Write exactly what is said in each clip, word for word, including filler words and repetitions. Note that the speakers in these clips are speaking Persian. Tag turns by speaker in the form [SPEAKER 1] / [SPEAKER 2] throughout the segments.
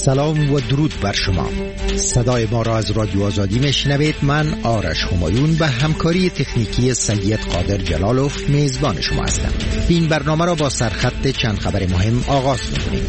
[SPEAKER 1] سلام و درود بر شما. صدای ما را از رادیو آزادی میشنوید. من آرش همایون و همکاری تکنیکی سید قادر جلالوف میزبان شما هستم. این برنامه را با سرخط چند خبر مهم آغاز می‌کنیم.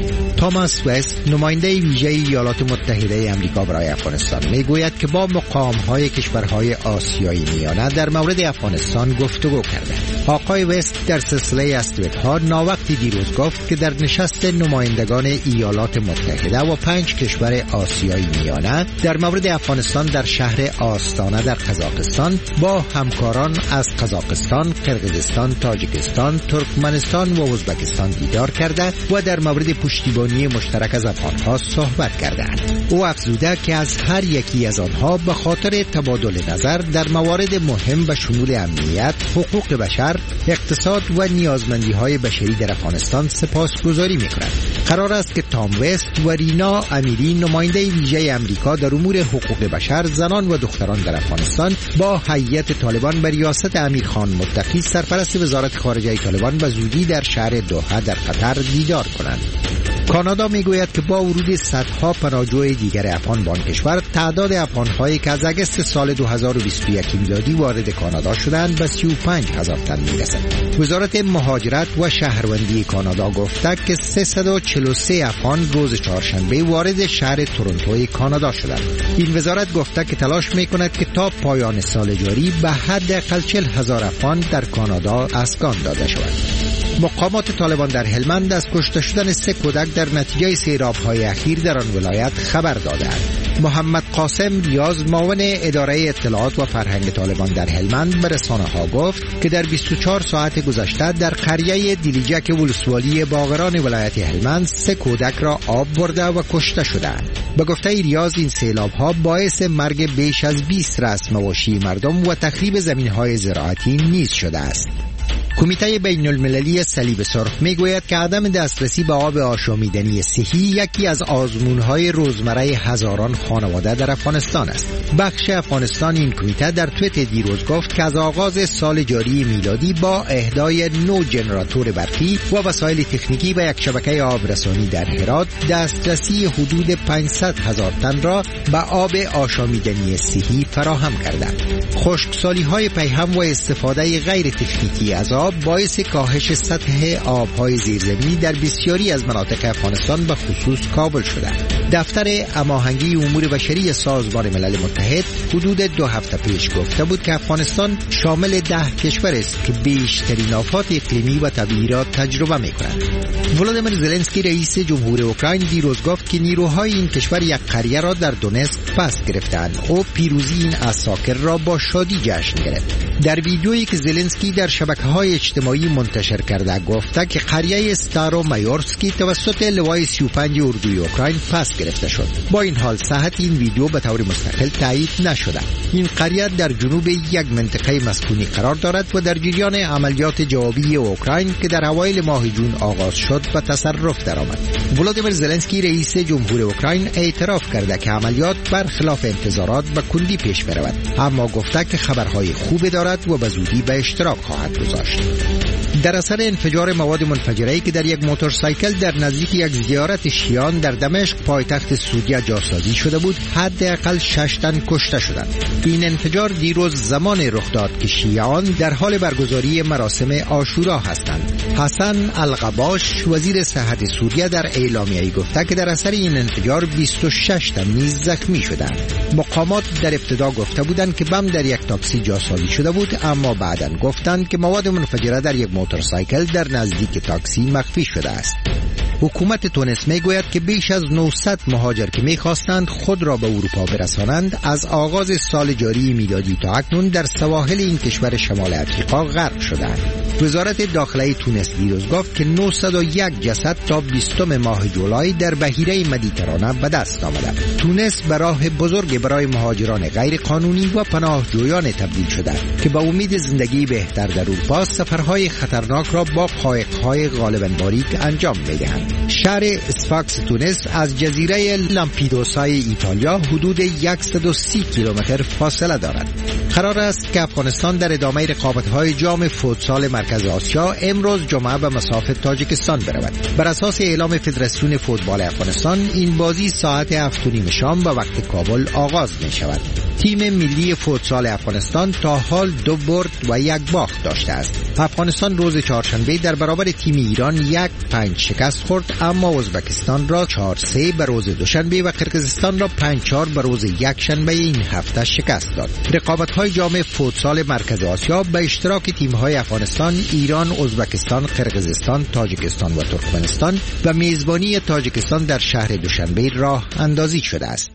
[SPEAKER 1] توماس وست، نماینده ویژه ایالات متحده آمریکا برای افغانستان، میگوید که با مقام‌های کشورهای آسیای میانه در مورد افغانستان گفتگو کرده. آقای وست در سلسله استودیوها ناوقتی دیروز گفت که در نشست نمایندگان ایالات متحده و پنج کشور آسیای میانه در مورد افغانستان در شهر آستانه در قزاقستان با همکاران از قزاقستان، قرقیزستان، تاجیکستان، ترکمنستان و ازبکستان دیدار کرده و در مورد پشتیبانی مشترک از افغانها صحبت کردند. او افزوده که از هر یکی از آنها به خاطر تبادل نظر در موارد مهم به شمول امنیت، حقوق بشر، اقتصاد و نیازمندی‌های بشری در افغانستان سپاسگزاری می‌کنند. قرار است که تام وست و رینا امیری، نماینده ویژه آمریکا در امور حقوق بشر، زنان و دختران در افغانستان، با هیئت طالبان به ریاست امیرخان متقی، سرپرست وزارت خارجه طالبان، به زودی در شهر دوحه در قطر دیدار کنند. کانادا میگوید که با ورود صدها پناهجوی دیگر افغان به آن کشور، تعداد افغان‌هایی که از اگست سال دو هزار و بیست و یک میلادی وارد کانادا شدند به سی و پنج هزار تن میرسد. وزارت مهاجرت و شهروندی کانادا گفته که سیصد و چهل و سه افغان روز چهارشنبه وارد شهر تورنتوی کانادا شدند. این وزارت گفته که تلاش میکند که تا پایان سال جاری به حداقل چهل هزار افغان در کانادا اسکان داده شود. مقامات طالبان در هلمند از کشته شدن سه کودک در نتیجه سیلاب‌های اخیر در آن ولایت خبر دادند. محمد قاسم ریاض، معاون اداره اطلاعات و فرهنگ طالبان در هلمند، به رسانه‌ها گفت که در بیست و چهار ساعت گذشته در قریه دیلیجک ولسوالی باغران ولایت هلمند سه کودک را آب برده و کشته شدند. به گفته ریاض، این سیلاب‌ها باعث مرگ بیش از بیست رأس مواشی مردم و تخریب زمین‌های زراعتی نیز شده است. کمیته بین المللی صلیب سرخ میگوید که عدم دسترسی به آب آشامیدنی صحی یکی از آزمون‌های روزمره هزاران خانواده در افغانستان است. بخش افغانستان این کمیته در توییت دیروز گفت که از آغاز سال جاری میلادی با اهدای نو ژنراتور برقی و وسایل تکنیکی به یک شبکه آبرسانی در هرات، دسترسی حدود پانصد هزار تن را به آب آشامیدنی صحی فراهم کردند. خشکسالی‌های پیهم و استفاده غیر تکنیکی از آب باعث کاهش سطح آب‌های زیرزمینی در بسیاری از مناطق افغانستان به خصوص کابل شده. دفتر هماهنگی امور بشری سازمان ملل متحد حدود دو هفته پیش گفته بود که افغانستان شامل ده کشور است که بیشترین آفات اقلیمی و طبیعی را تجربه می‌کنند. ولادیمیر زلنسکی رئیس جمهور اوکراین دیروز گفت که نیروهای این کشور یک قریه را در دونتسک پس گرفتند. او پیروزی این عساکر را با شادی جشن گرفت. در ویدیویی که زلنسکی در شبکه‌های اجتماعی منتشر کرده گفته که قریه ستارو مایورسکی توسط لوای سی و پنج اردوی اوکراین پس گرفته شد. با این حال صحت این ویدیو به طور مستقل تایید نشده. این قریه در جنوب یک منطقه مسکونی قرار دارد و در جریان عملیات جوابی اوکراین که در اوایل ماه جون آغاز شد به تصرف درآمد. ولادیمیر زلنسکی رئیس جمهور اوکراین اعتراف کرده که عملیات برخلاف انتظارات به کندی پیش برود، اما گفته که خبرهای خوبی دارد و به زودی به اشتراک خواهد گذاشت. در اثر انفجار مواد منفجره‌ای که در یک موتورسایکل در نزدیک یک زیارت شیعان در دمشق پایتخت سوریه جاسازی شده بود، حداقل شش تن کشته شدند. این انفجار دیروز زمان رخ داد که شیعان در حال برگزاری مراسم عاشورا هستند. حسن القباش، وزیر صحت سوریه، در اعلامیه‌ای گفته که در اثر این انفجار بیست و شش تن نیز زخمی شدند. مقامات در ابتدا گفته بودند که بم در یک تاکسی جاسازی شده بود، اما بعداً گفتند که مواد منفجره در یک موتورسایکل در نزدیک تاکسی مخفی شده است. حکومت تونس میگوید که بیش از نهصد مهاجر که میخواستند خود را به اروپا برسانند از آغاز سال جاری میلادی تا اکنون در سواحل این کشور شمال افریقا غرق شدند. وزارت داخلی تونس دیروز گفت که نهصد و یک جسد تا بیستم ماه جولای در بحیره مدیترانه به دست آمده. تونس به راه بزرگ برای مهاجران غیر قانونی و پناهجویان تبدیل شده که با امید زندگی بهتر در اروپا سفرهای خطرناک را با قایق‌های غالباً باریک انجام می‌دهند. شهر اسفاکس تونس از جزیره لامپیدوسای ایتالیا حدود صد و سی کیلومتر فاصله دارد. قرار است که افغانستان در ادامه رقابت‌های جام فوتسال مرکزی مرکز آسیا امروز جمعه به مصاف تاجیکستان برود. بر اساس اعلام فدراسیون فوتبال افغانستان این بازی ساعت هفت و نیم شام به وقت کابل آغاز می شود. تیم ملی فوتسال افغانستان تا حال دو برد و یک باخت داشته است. افغانستان روز چهارشنبه در برابر تیم ایران یک پنج شکست خورد، اما ازبکستان را چهار سه به روز دوشنبه و قرقیزستان را پنج چهار به روز یک شنبه این هفته شکست داد. رقابت‌های جام فوتسال مرکز آسیا به اشتراک تیم‌های افغانستان، ایران، ازبکستان، قرقیزستان، تاجیکستان و ترکمنستان و میزبانی تاجیکستان در شهر دوشنبه راه اندازی شده است.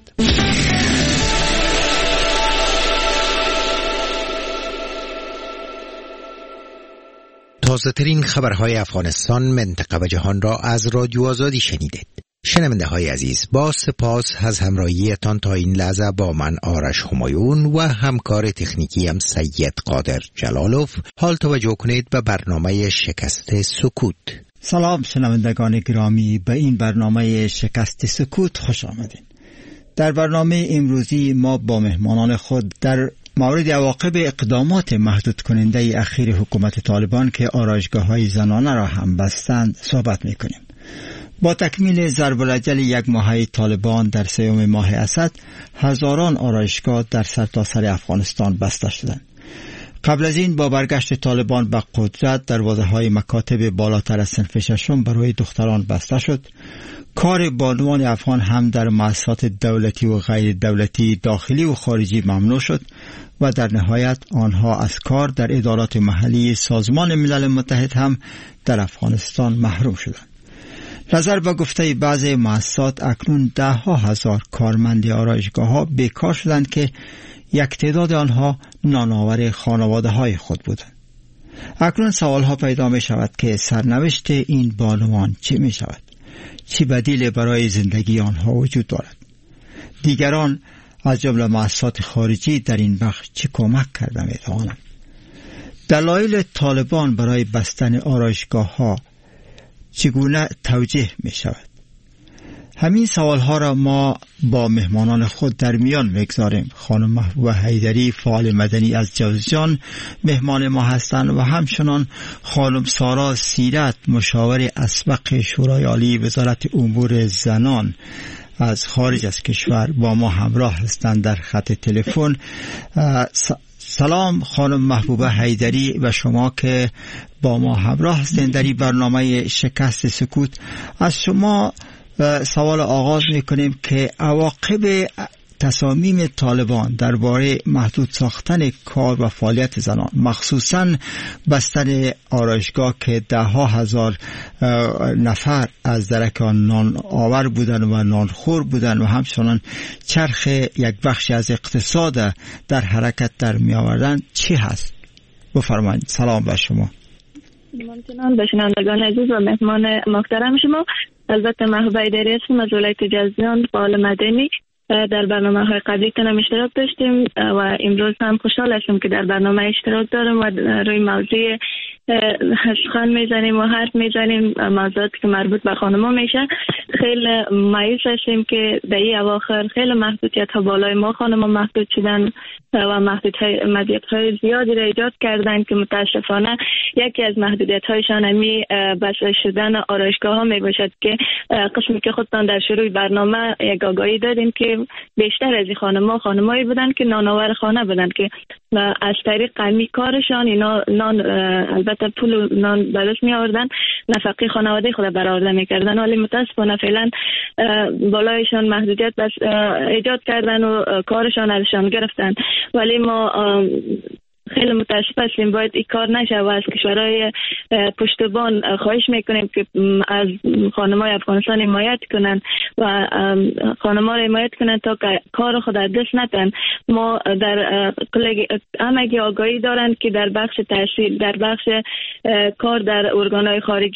[SPEAKER 1] تازه ترین خبرهای افغانستان، منطقه و جهان را از رادیو آزادی شنیدید. شنونده های عزیز، با سپاس از همراهیتان تا این لحظه با من آرش همایون و همکار تکنیکی هم سید قادر جلالوف. حال توجه کنید به برنامه شکست سکوت.
[SPEAKER 2] سلام شنوندگان گرامی، به این برنامه شکست سکوت خوش آمدین. در برنامه امروزی ما با مهمانان خود در مورد عواقب اقدامات محدود کننده اخیر حکومت طالبان که آرایشگاه‌های زنانه را هم بستند صحبت می‌کنیم. با تکمیل ضرب الاجل یک ماهه طالبان در سوم ماه اسد، هزاران آرایشگاه در سرتاسر افغانستان بسته شدند. قبل از این با برگشت طالبان به قدرت، دروازه‌های مکاتب بالاتر از صنف ششم برای دختران بسته شد. کار بانوان افغان هم در مؤسسات دولتی و غیر دولتی داخلی و خارجی ممنوع شد و در نهایت آنها از کار در ادارات محلی سازمان ملل متحد هم در افغانستان محروم شدند. نظر به گفته بعض مؤسسات اکنون ده ها هزار کارمند آرایشگاه ها بیکار شدند که یک تعداد آنها نانآور خانواده های خود بودند. اکنون سوال ها پیدا می شود که سرنوشت این بانوان چی می شود؟ چی بدیل برای زندگی آنها وجود دارد؟ دیگران از جمله مؤسسات خارجی در این بخش چه کمک کرده می توانند؟ دلایل طالبان برای بستن آرایشگاه ها چگونه توجیه می شود؟ همین سوال ها را ما با مهمانان خود در میان میگذاریم. خانم محبوبه حیدری، فعال مدنی از جوزجان، مهمان ما هستند و همچنان خانم سارا سیرت، مشاور اسبق شورای عالی وزارت امور زنان از خارج از کشور با ما همراه هستند در خط تلفن. سلام خانم محبوبه حیدری و شما که با ما همراه هستند در این برنامه شکست سکوت. از شما سوال آغاز میکنیم که عواقب تصامیم طالبان درباره محدود ساختن کار و فعالیت زنان، مخصوصاً بستن آرایشگاه که ده ها هزار نفر از درک آن نان آور بودن و نانخور بودن و همچنان چرخ یک بخش از اقتصاد در حرکت در می آوردن چی هست؟ بفرمایید. سلام بر شما.
[SPEAKER 3] ممنونم به شنوندگان عزیز و مهمان محترم شما. البته محبوبه حیدری هستم از ولایت جوزجان، فعال مدنی. در برنامه های قبلی تنم اشتراک داشتیم و امروز هم خوشحال هستم که در برنامه اشتراک دارم و روی موضوع سخن میزنیم و حرف میزنیم، موضوعاتی که مربوط به خانم‌ها میشه. خیلی مایوس هستیم که در این اواخر خیلی محدودیت ها بالای ما خانم‌ها محدود شدن و محدودیت های زیادی را ایجاد کردن که متاسفانه یکی از محدودیت هایشان همی بسته شدن آرایشگاه ها می باشد که قسمی که خودتان در شروع برنامه یک آگاهی دادیم که بیشتر از این خانم‌ها خانمایی بودن که نانآور خانه بودن که از طریق قمی کارشان اینا نان البته پول نان به دست می آوردن، نفقه خانواده خود برآورده میکردن، ولی متاسفانه فعلا بالایشان محدودیت بس ایجاد کردن و کارشان ازشان گرفتن. ولی ما خیلی متاسف هستیم، باید این کار نشه و از کشورهای پشتبان خواهش میکنیم که از خانم‌های افغانستان حمایت کنن و خانم‌ها را حمایت کنن تا که کار خود از دست ندن. ما در همگی آگاهی دارن که در بخش تحصیل، در بخش کار در ارگان‌های خارجی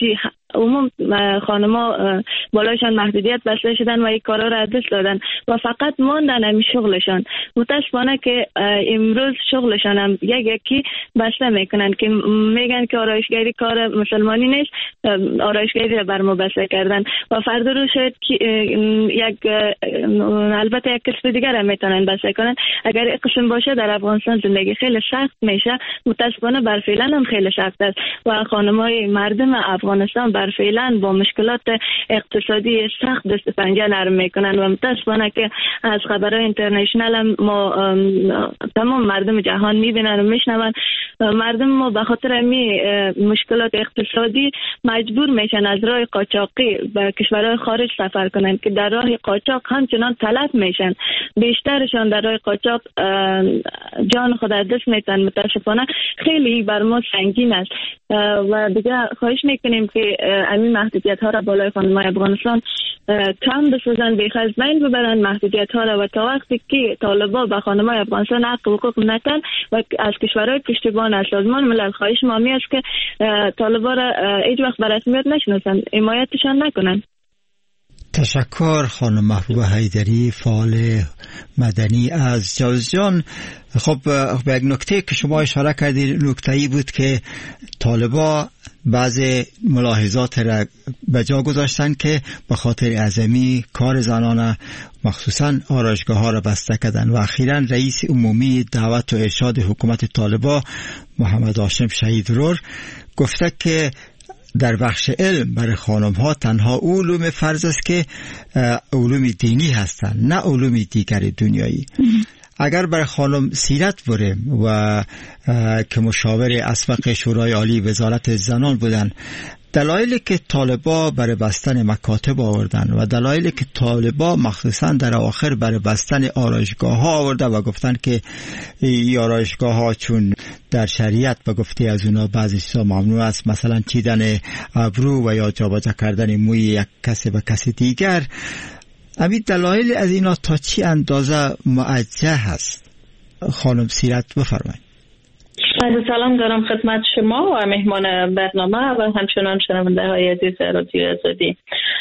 [SPEAKER 3] عموم خانما بالایشان محدودیت بسته شدن و این کارا را دست دادن و فقط ماندن همین شغلشان. متاسفانه که امروز شغلشان هم یک یکی بسته میکنن که میگن که آرایشگری کار مسلمانی نیست، آرایشگری را بر ما بسته کردن و فردا رو شاید یک البته یک کسب دیگر هم میتونن بسته کنن. اگر این قسم باشه در افغانستان زندگی خیلی سخت میشه. متاسفانه بر فعلا هم خیلی سخت است و خانم‌های مردم افغانستان بر فعلا با مشکلات اقتصادی سخت دست پنجه نرم میکنن و متاسفانه که از خبرهای اینترنشنال هم ما تمام مردم جهان میبینن و میشنون. مردم ما به خاطر همین مشکلات اقتصادی مجبور میشن از راه قاچاقی به کشورهای خارج سفر کنن که در راه قاچاق همچنان تلف میشن. بیشترشان در راه قاچاق جان خود از دست میتن. متاسفانه خیلی بر ما سنگین است و دیگه خواهش میکنیم که همین محدودیت ها را بالای خانم‌های افغانستان کم بسازن، بیخ از بین ببرن محدودیت ها را و تا وقتی که طالبا به خانم‌های افغانستان حق و حقوق ندن و از کشورهای پشتیبان از سازمان ملل خواهش ما می است که طالبا را هیچ وقت به رسمیت نشناسن، حمایتشان نکنن.
[SPEAKER 2] تشکر خانم محبوبه حیدری، فعال مدنی از جوزجان. خب به یک نکته که شما اشاره کردید، نکته‌ای بود که طالبا بعض ملاحظات را به جا گذاشتن که به خاطر عظمی کار زنان مخصوصا آرایشگاه ها را بسته کردن و اخیراً رئیس عمومی دعوت و ارشاد حکومت طالبا محمد هاشم شهیدرور گفته که در بخش علم برای خانم ها تنها علوم فرض است که علوم دینی هستند، نه علوم دیگر دنیایی. اگر برای خانم سیرت بریم و که مشاور اسبق شورای عالی وزارت زنان بودن، دلایلی که طالبا برای بستن مکاتب آوردن و دلایلی که طالبا مخصوصا در آخر برای بستن آرایشگاه ها آورده و گفتن که این آرایشگاه ها چون در شریعت به گفته از اونا بعضی چیزا ممنوع است، مثلا چیدن ابرو و یا جابجا کردن موی یک کسی به کسی دیگر، همین دلایل از اینا تا چی اندازه موجه هست؟ خانم سیرت بفرمایید.
[SPEAKER 4] سلام دارم خدمت شما و مهمان برنامه و همچنان شنونده های عزیز رادیو آزادی.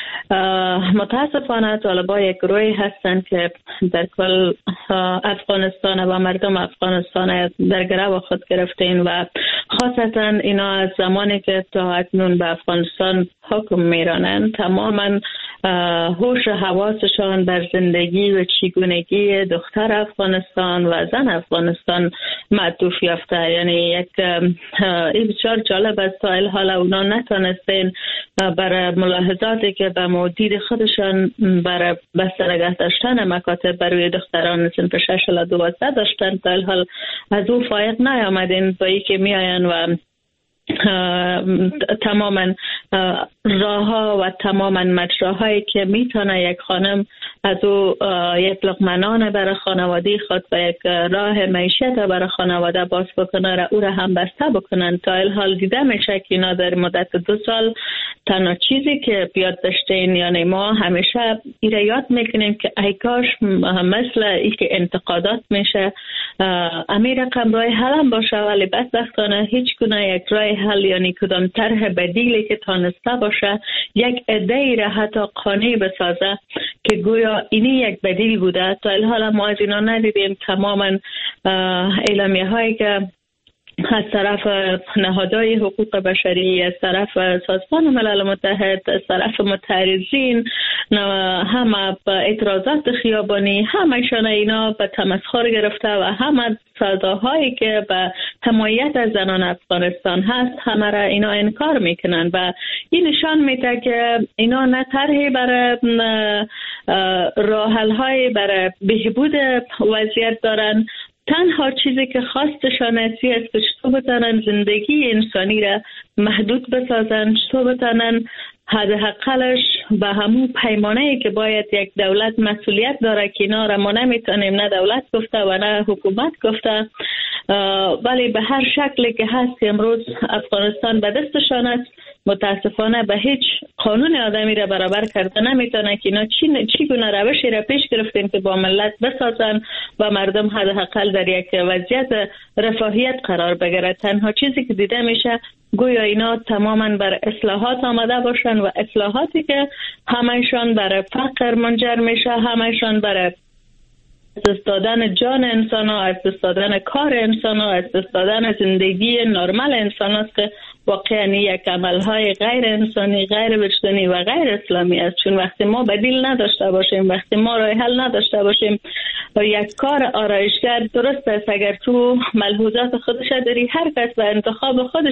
[SPEAKER 4] متاسفانه طالبا یک گروهی هستند که در کل افغانستان و مردم افغانستان در گرو خود گرفتین و خاصتا اینا از زمانی که تا اکنون به افغانستان حکم میرانند تماما هوش حواسشان بر زندگی و چگونگی دختر افغانستان و زن افغانستان معطوف یافته. یعنی یک این بسیار جالب است تا الحال اونا نتانستین برای ملاحظاتی که به مدیر خودشان برای بسته نگه داشتن مکاتب برای دختران صنف شش الی دوازده داشتن، تا الحال از او فایق نیامدین با ای که میآین و تماما راهها و تماما مجراهایی که میتونه یک خانم از او یک لقمه نان برای خانواده خود و یک راه معیشت برای خانواده باز بکنه را او را هم بسته بکنن. تا الحال دیده میشه که اینا در مدت دو سال تنها چیزی که بیاد داشتین، یعنی ما همیشه ای را یاد میکنیم که ای کاش مثل ای که انتقادات میشه امیر رقم رای حل هم باشه، ولی بدبختانه هیچ گونه یک رای حل یعنی کدام طرح بدیلی که تانسته باشه یک ایده را حتی قانعی بسازه که گویا اینی یک بدیل بوده. تا الحال ما از اینا ندیدیم. تماما اعلامیه هایی که از طرف نهادهای حقوق بشری، از طرف سازمان ملل متحد، از طرف متعرضین، همه اعتراضات خیابانی، همه‌شان اینا به تمسخر گرفته و همه صداهایی که به حمایت از زنان افغانستان هست همه را اینا انکار میکنن و این نشان میده که اینا نه طرحی برای راه حل‌های برای بهبود وضعیت دارن. تنها چیزی که خواستشان است که چطور بتانن زندگی انسانی را محدود بسازن، چطور بتانن حداقلش به همون پیمانه‌ای که باید یک دولت مسئولیت داره که اینا را ما نمیتونیم نه دولت گفته و نه حکومت گفته، ولی به هر شکلی که هست امروز افغانستان به دستشان است. متاسفانه به هیچ قانون آدمی را برابر کرده نمیتونه که اینا چی چی گونه روشی را پیش گرفتیم که با ملت بسازن و مردم حداقل در یک وضعیت رفاهیت قرار بگیرد. تنها چیزی که دیده میشه گویا اینا تماما بر اصلاحات آمده باشن و اصلاحاتی که همشان برای فقر منجر میشه، همشان برای از دست دادن جان انسان ها، از دست دادن کار انسان ها، از دست دادن زندگی نرمال انسان است که واقعا یک عملهای غیر انسانی، غیر وجدانی و غیر اسلامی است. چون وقتی ما بدیل نداشته باشیم، وقتی ما راه حل نداشته باشیم، و یک کار آرایشگر درست است اگر تو ملحوظات خودش داری، هر کس به انتخاب خودش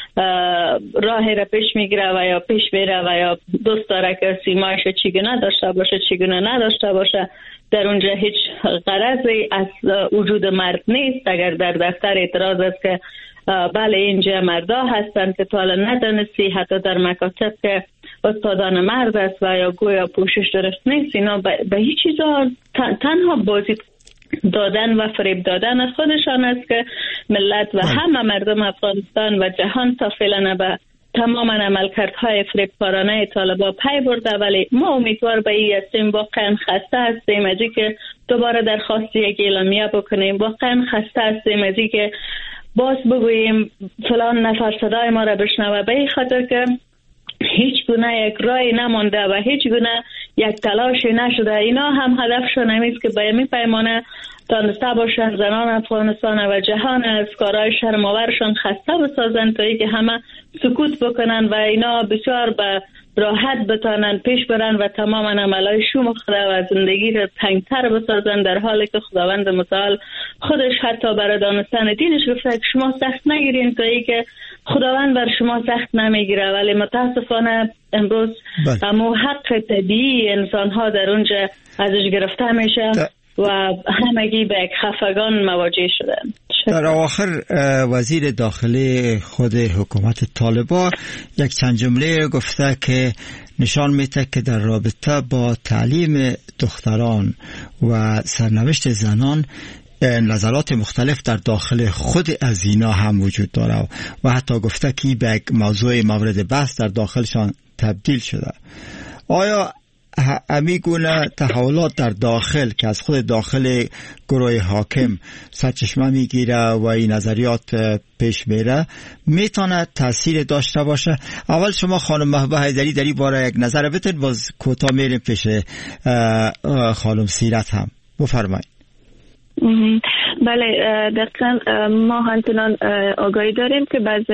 [SPEAKER 4] راه را پیش میگیره و یا پیش میره و یا دوست داره که سیمایش چگونه داشته باشه چگونه نداشته باشه. در اونجا هیچ غرضی از وجود مرد نیست. اگر در دفتر اعتراض است که بله اینجا مردا هستند که تا حالا ندانستی، حتی در مکاتب که استادان مرد است و یا گویا پوشش درست نیست، اینا به هیچ چیزا تنها بازی دادن و فریب دادن از خودشان است که ملت و همه مردم افغانستان و جهان تا فعلا به تماما عملکردهای فریبکارانه طالبان پی برده. ولی ما امیدوار به این هستیم، واقعا خسته هستیم از اینکه دوباره درخواست یک اعلامیه بکنیم، واقعا خسته هستیم از اینکه باز بگوییم فلان نفر صدای ما را بشنوه، به این خاطر که هیچ گونه یک رای نمانده و هیچ گونه یک تلاشی نشده. اینا هم هدفشون همیست که به این پیمانه تانسته باشن زنان افغانستان و جهان از کارهای شرم‌آورشان خسته بسازن تا اینکه همه سکوت بکنن و اینا بسیار به راحت بتانن پیش برن و تماما عملای شوم خدا و زندگی را تنگتر بسازن، در حالی که خداوند متعال خودش حتی برای دانستن دینش گفته که شما سخت نگیرین تا اینکه خداوند بر شما سخت نمیگیره. ولی متاسفانه امروز اما حق طبیعی انسان ها در اونجا ازش گرفته میشه و همگی به یک خفگان مواجه شدن.
[SPEAKER 2] در آخر وزیر داخلی خود حکومت طالبان یک چند جمله گفته که نشان میده که در رابطه با تعلیم دختران و سرنوشت زنان نظرات مختلف در داخل خود از اینا هم وجود داره و حتی گفته که به یک موضوع مورد بحث در داخلشان تبدیل شده. آیا امیگونه تحولات در داخل که از خود داخل گروه حاکم سرچشمه میگیره و این نظریات پیش میره میتونه تاثیر داشته باشه؟ اول شما خانم محبوبه حیدری در این باره یک نظر بتین، باز کوتاه میریم پیش خانم سیرت هم. بفرمایید.
[SPEAKER 3] بله دقیقا ما همچنان آگاهی داریم که بعض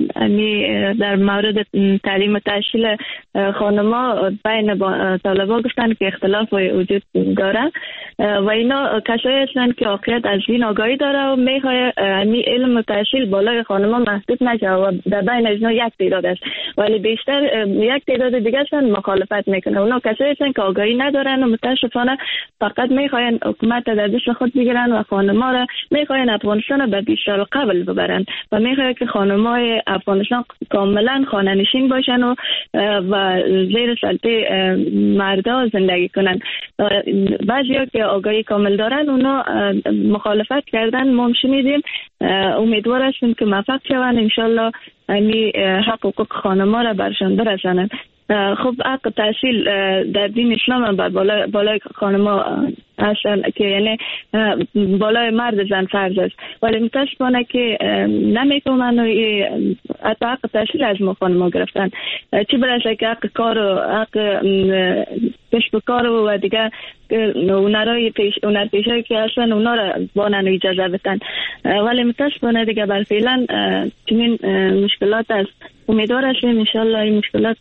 [SPEAKER 3] در مورد تعلیم و تحصیل خانما بین طالبان گفتن که اختلاف وجود داره و اینا کسایی هستند که واقعیت از این آگاهی داره و میخواه امی علم و تحصیل بالای خانما محدود نشه و در بین اینا یک تعداد است، ولی بیشتر یک تعداد دیگه هستند مخالفت میکنه. اونا کسایی هستند که آگاهی ندارن و متاسفانه فقط میخواین حکومت در دست خود بگیرن و خانما را میخواین افغانستان به بیشتر قبل ببرن و میخواین که خانمای افغانستان کاملا خانه نشین باشن و و زیر سلطه مردا زندگی کنن. بعضیا که آگاهی کامل دارن اونا مخالفت کردن، ما شنیدیم. امیدوار هستیم که موفق شوند انشالله یعنی حق حقوق خانما را برشان برسانن. خب حق تحصیل در دین اسلام هم بالای بالای خانما هستن که یعنی بالای مرد زن فرض است، ولی متاسفانه که نمیتونن و حتی حق تحصیل از ما خانما گرفتن، چی برسه که حق کار و حق کسب کار و دیگه هنرهای پیش هنر پیشایی که هستن اونا را بانن و اجازه بدن، ولی متاسفانه دیگه بر فعلا چنین مشکلات است. امیدوار هستیم انشالله این مشکلات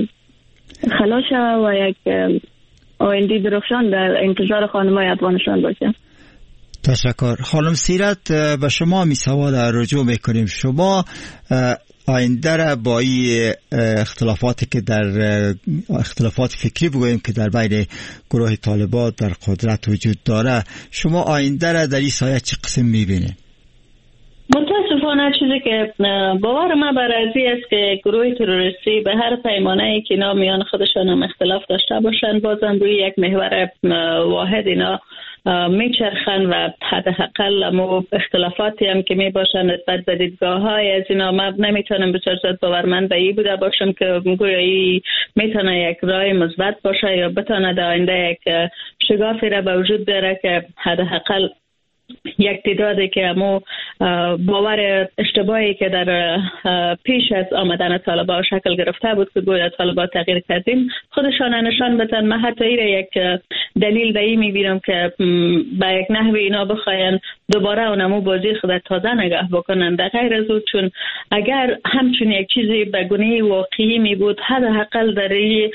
[SPEAKER 3] خلاص شود و یک آینده درخشان در انتظار خانمای افغانستان باشه.
[SPEAKER 2] تشکر. خانم سیرت، به شما می سوال رجوع میکنیم. شما آینده را با این اختلافاتی که در اختلافات فکری بگوییم که در بین گروه طالبان در قدرت وجود داره، شما آینده را در این سایه چه قسم میبینید؟
[SPEAKER 4] متاسفانه چیزی که باور ما بر ازی است که گروه تروریستی به هر پیمانه‌ای که اینا میان خودشان هم اختلاف داشته باشن بازم روی یک محور واحد اینا میچرخن و حداقل اما اختلافاتی هم که میباشن نسبت به دیدگاه‌های از اینا ما نمیتونم به صورت باورمند به این بوده باشم که گویایی میتونه یک راه مثبت باشه یا بتونه در آینده یک شگافی را به وجود بیاره که حداقل یک تعدادی که امو باور اشتباهی که در پیش از آمدن طالبان شکل گرفته بود که گویا طالبان تغییر کردیم خودشان نشان بدن. من حتی یک دلیل به این میبینم که با یک نحوی اینا بخواین دوباره اونمو بازی خود تازه نگاه بکنن در غیر از او، چون اگر همچون یک چیزی به گونه واقعی می بود حداقل در این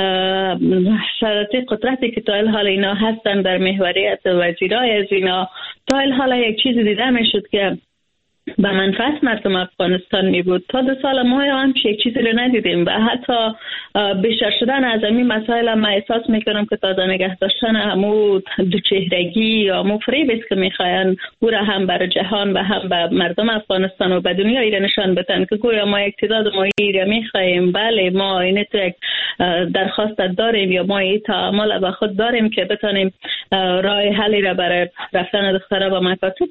[SPEAKER 4] شرایط قدرتی که تا الحال اینا هستن در محوریت وزیرای از اینا تا الحال یک چیزی دیده می شد که به منفعت مردم افغانستان می بود. تا دو سال ما هم یک چیزی رو ندیدیم و حتی بیشتر شدن از این مسائل ما احساس میکنم که تازه نگه داشتن همو دو چهرگی یا همو فریب است که میخواین او را هم بر جهان و هم به مردم افغانستان و به دنیا ایره نشان بدن که گویا ما یک تعداد ما ایره میخوایم، بله ما این تو یک درخواست داریم یا ما این تعامل با خود داریم که بتانیم راه حلی را برای رفتن دخترها و مکاتب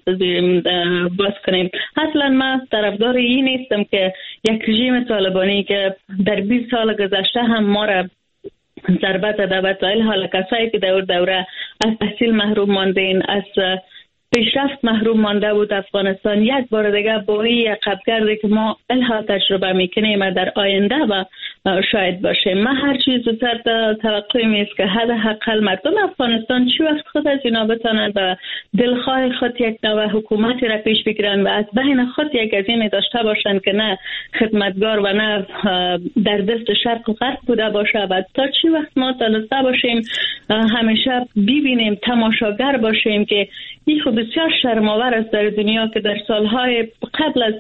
[SPEAKER 4] باز کنیم. اصلا من طرفدار این نیستم که یک رژیم طالبانی که در بیست سال گذشته هم ما را ضربت داده و تا الحال کسایی که دور دوره از تحصیل محروم ماندین، از پیشرفت محروم مانده بود افغانستان، یک بار دیگه با این عقبگردی که ما الحال تجربه میکنیم و در آینده و شاید باشه. من هر چیز زودتر توقع میست که حداقل مردم افغانستان چی وقت خود از اینا بتانن و دلخواه خود یک نوع حکومتی را پیش بگیرن و از بین خود یک گزینه داشته باشن که نه خدمتگار و نه در دست شرق و غرب بوده باشه و تا چی وقت ما تانسته باشیم همیشه ببینیم، تماشاگر باشیم که این خود بسیار شرم‌آور است در دنیا که در سالهای قبل از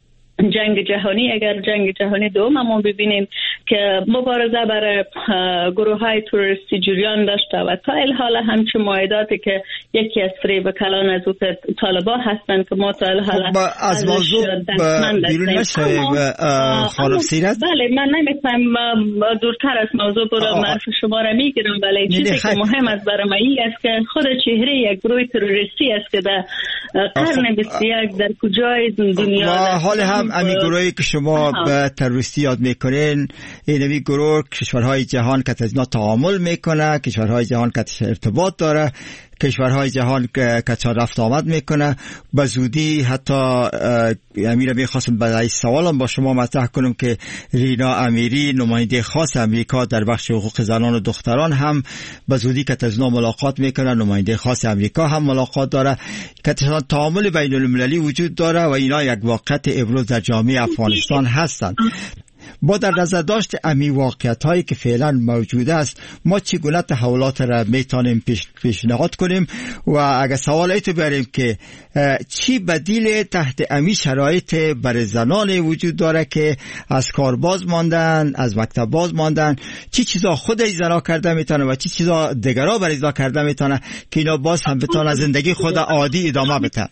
[SPEAKER 4] جنگ جهانی، اگر جنگ جهانی دوم ما ببینیم که مبارزه برای گروه های تروریستی جریان داشته و تا الحال همچون معاهداتی که یکی از فریب کلان از او که طالبان هستند که ما تا الحال
[SPEAKER 2] خب از موضوع بیرون نشویم خانم سیرت.
[SPEAKER 4] بله من نمیتونم دورتر از موضوع برم، حرف شما را میگیرم، ولی چیزی که مهم است برای من این است که خود چهره یک گروه تروریستی است که در قرن بیست و یک در کجای دنیا
[SPEAKER 2] حال هم امی گروهی که شما به تروریستی یاد میکنین، این امی گروه کشورهای جهان که از اینا تعامل میکنه، کشورهای جهان که ارتباط داره، کشورهای جهان که چه رفت آمد میکنه. به زودی حتی امیر میخواستم برای سوالم با شما مطرح کنم که رینا امیری نماینده خاص امریکا در بخش حقوق زنان و دختران هم به زودی که از اینا ملاقات میکنه، نماینده خاص امریکا هم ملاقات داره، که تعامل بین المللی وجود داره و اینا یک واقعیت ابروز در جامعه افغانستان هستند. با در نظر داشت امی واقعیت هایی که فعلا موجود است ما چگونه تحولات را میتونیم پیش پیشنهاد کنیم و اگر سوال ایتو بریم که چی بدیل تحت امی شرایط برای زنان وجود داره که از کار باز ماندن، از مکتب باز ماندن، چی چیزا خود زنا کرده میتونه و چی چیزا دیگرا برای زنا کرده میتونه که اینا باز هم بتونه زندگی خود عادی ادامه بده.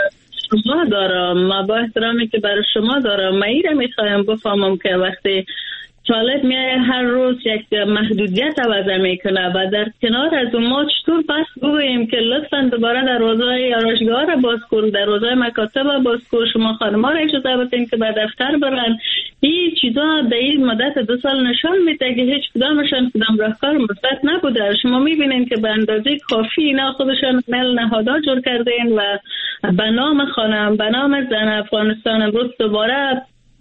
[SPEAKER 4] شما دارم، ما با احترامی که برای شما دارم، من ایره میخوایم بفهمم که وقتی طالب میای هر روز یک محدودیت وضع میکنه و در کنار از اون ما چطور بس بگوییم که لطفاً دوباره در روزهای آرایشگاه را باز کن، در روزهای مکاتب را باز کن، شما خانم‌ها را اجازه بدین که به دفتر برن. این چیزا در این مدت دو سال نشان میده که هیچ کدامشان کدام راهکار مثبت نبوده. شما میبینین که به اندازه کافی اینا خودشان مل نهادها جور کردین و به نام خانم، به نام زن افغانستان امروز دوباره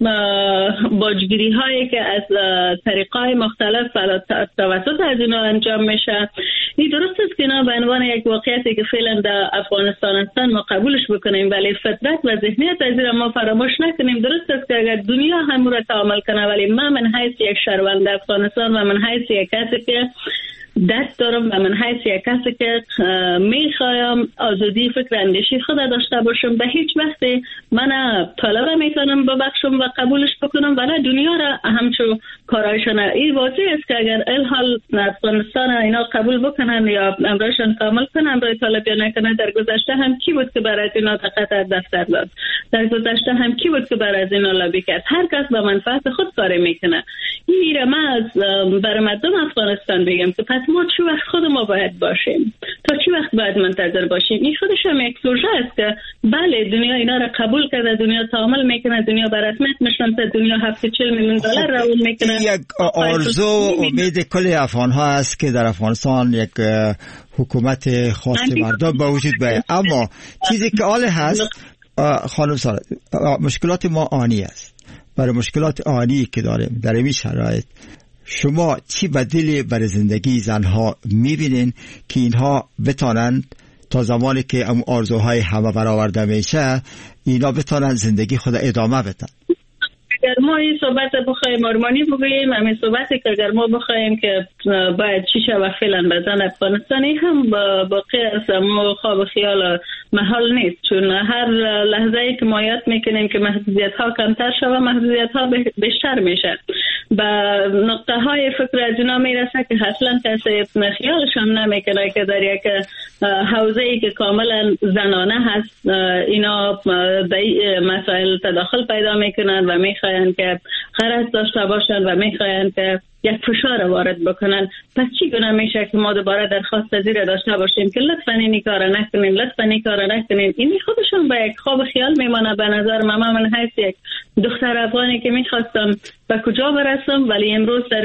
[SPEAKER 4] باجگیری هایی که از طریقای مختلف توسط از اینا انجام میشه. این درست است که اینا به عنوان یک واقعیتی که فعلا در افغانستان هستن ما قبولش بکنیم، ولی فطرت و ذهنیت از این ما فراموش نکنیم. درست است که اگر دنیا هم را تعامل کنه، ولی من من حیث یک شهروند افغانستان و من حیث یک کسی که دست دارم و من حیث یک کسی که میخوایم آزادی فکر اندیشی خود داشته باشم، به هیچ وقت من طالب میتونم ببخشم و قبولش بکنم ولی دنیا را همچون کارایشان. این واضح است که اگر الحال افغانستان اینا قبول بکنن یا امرایشان کامل کنن برای طالب یا نکنن، در گذشته هم کی بود که برای اینا دقت از دفتر داد؟ در گذشته هم کی بود که برای اینا لابی کرد؟ هر کس به منفعت خود کار میکنه. این میره من از برای مردم افغانستان بگم که ما چی وقت خود ما باید باشیم، تا چی وقت باید منتظر باشیم. این خودش هم یک پروژه است که بله دنیا اینا را قبول کرده، دنیا تعامل میکنه، دنیا به رسمیت میشناسه، دنیا هفت چهل میلیون دلار راول میکنه.
[SPEAKER 2] یک آرزو و امید کل افغان ها است که در افغانستان یک حکومت خاص مردم با وجود بیاید. اما چیزی که آله هست خانم سارا، مشکلات ما آنی است. برای مشکلات آنی که داریم در این شرایط شما چی بدیلی برای زندگی زنها میبینین که اینها بتانند تا زمانی که ام آرزوهای همه برآورده میشه اینا بتانند زندگی خود ادامه بدن؟
[SPEAKER 4] اگر ما این صحبت بخوایم آرمانی بگوییم، همین صحبتی که اگر ما بخوایم که باید چی شود فعلا بزن افغانستانی هم باقی از ما خواب خیال محال نیست، چون هر لحظه ای که ما یاد میکنیم که محدودیت ها کمتر شود محدودیت ها بیشتر میشه. به نقطه های فکر از اینا میرسه که اصلا کسی خیالش هم نمیکنه که در یک حوزه ای که کاملا زنانه هست اینا به مسائل تداخل پیدا میکنن و میخواین که غرض داشته باشن و میخواین که یک فشار وارد بکنن. پس چی گونه میشه که ما دوباره درخواست پذیر داشته باشیم که لطفاً این کارا نکنین، لطفاً این کارا نکنین؟ این خودشون به یک خواب خیال میمونه. به نظر من من حیث یک دختر افغانی که میخواستم به کجا برسم ولی امروز در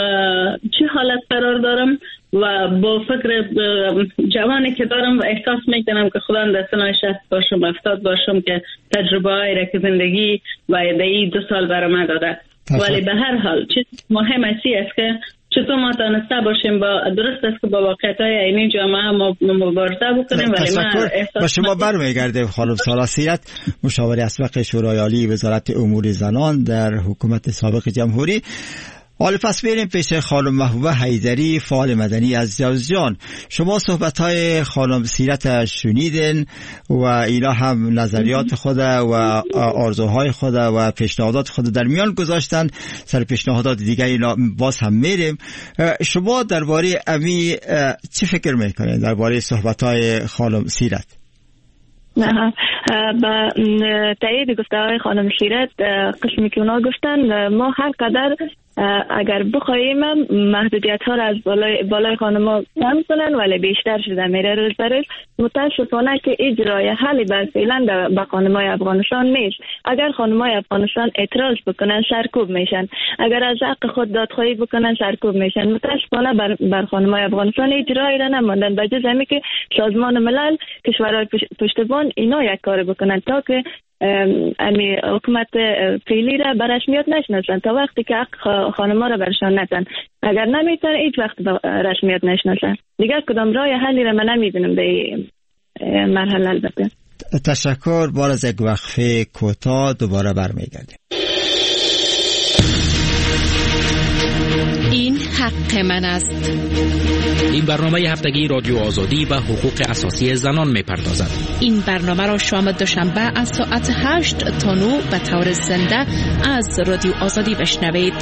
[SPEAKER 4] چه حالت قرار دارم و با فکر جوانی که دارم و احساس میکنم که خدا دستنای شست باشم افتاد باشم که تجربه هایی را که زندگی و ایدهی دو سال برام داده. ولی به هر حال چیز مهم اسی است که چطور ما تانسته باشیم با درست است که با واقعیت‌های عینی جامعه ما مبارزه بکنیم. ولی من احساس
[SPEAKER 2] با شما برمیگرده خانم سارا سیرت، مشاور اسبق شورای عالی وزارت امور زنان در حکومت سابق جمهوری. حالا پس بریم پیش خانم محبوبه حیدری، فعال مدنی از جوزجان. شما صحبت‌های خانم سیرت شنیدین و اینا هم نظریات خود و آرزوهای خود و پیشنهادات خود در میان گذاشتن. سر پیشنهادات دیگه اینا باز هم میریم. شما درباره امی چی فکر میکنید درباره صحبت‌های خانم سیرت؟
[SPEAKER 3] نه، با تایید گفته‌های خانم سیرت قسمی که اونا گفتن، ما هر قدر اگر بخوایم محدودیت ها را از بالای, بالای خانم‌ها کم کنن ولی بیشتر شده میره روز به روز. متاسفانه که اجرای حلی بر فعلا به خانم‌های افغانستان نیست. اگر خانم‌های افغانستان اعتراض بکنن سرکوب میشن، اگر از حق خود دادخواهی بکنن سرکوب میشن. متاسفانه بر, بر خانم‌های افغانستان اجرایی را نماندن، به جز همین که سازمان ملل کشورهای پشتبان اینا یک کار بکنن تا که امی حکومت فعلی را به رسمیت نشناسن، تا وقتی که حق خانم‌ها را برشان ندن. اگر نمیتونن هیچ وقت به رسمیت نشناسن. دیگر کدام راه حلی را من نمیدونم به مرحله. البته
[SPEAKER 2] تشکر. بار از یک وقفه کوتاه دوباره برمیگردیم.
[SPEAKER 5] این حق من است.
[SPEAKER 6] این برنامه هفتگی رادیو آزادی و حقوق اساسی زنان می‌پردازد.
[SPEAKER 5] این برنامه را شام دوشنبه از ساعت هشت تا نه به طور زنده از رادیو آزادی بشنوید.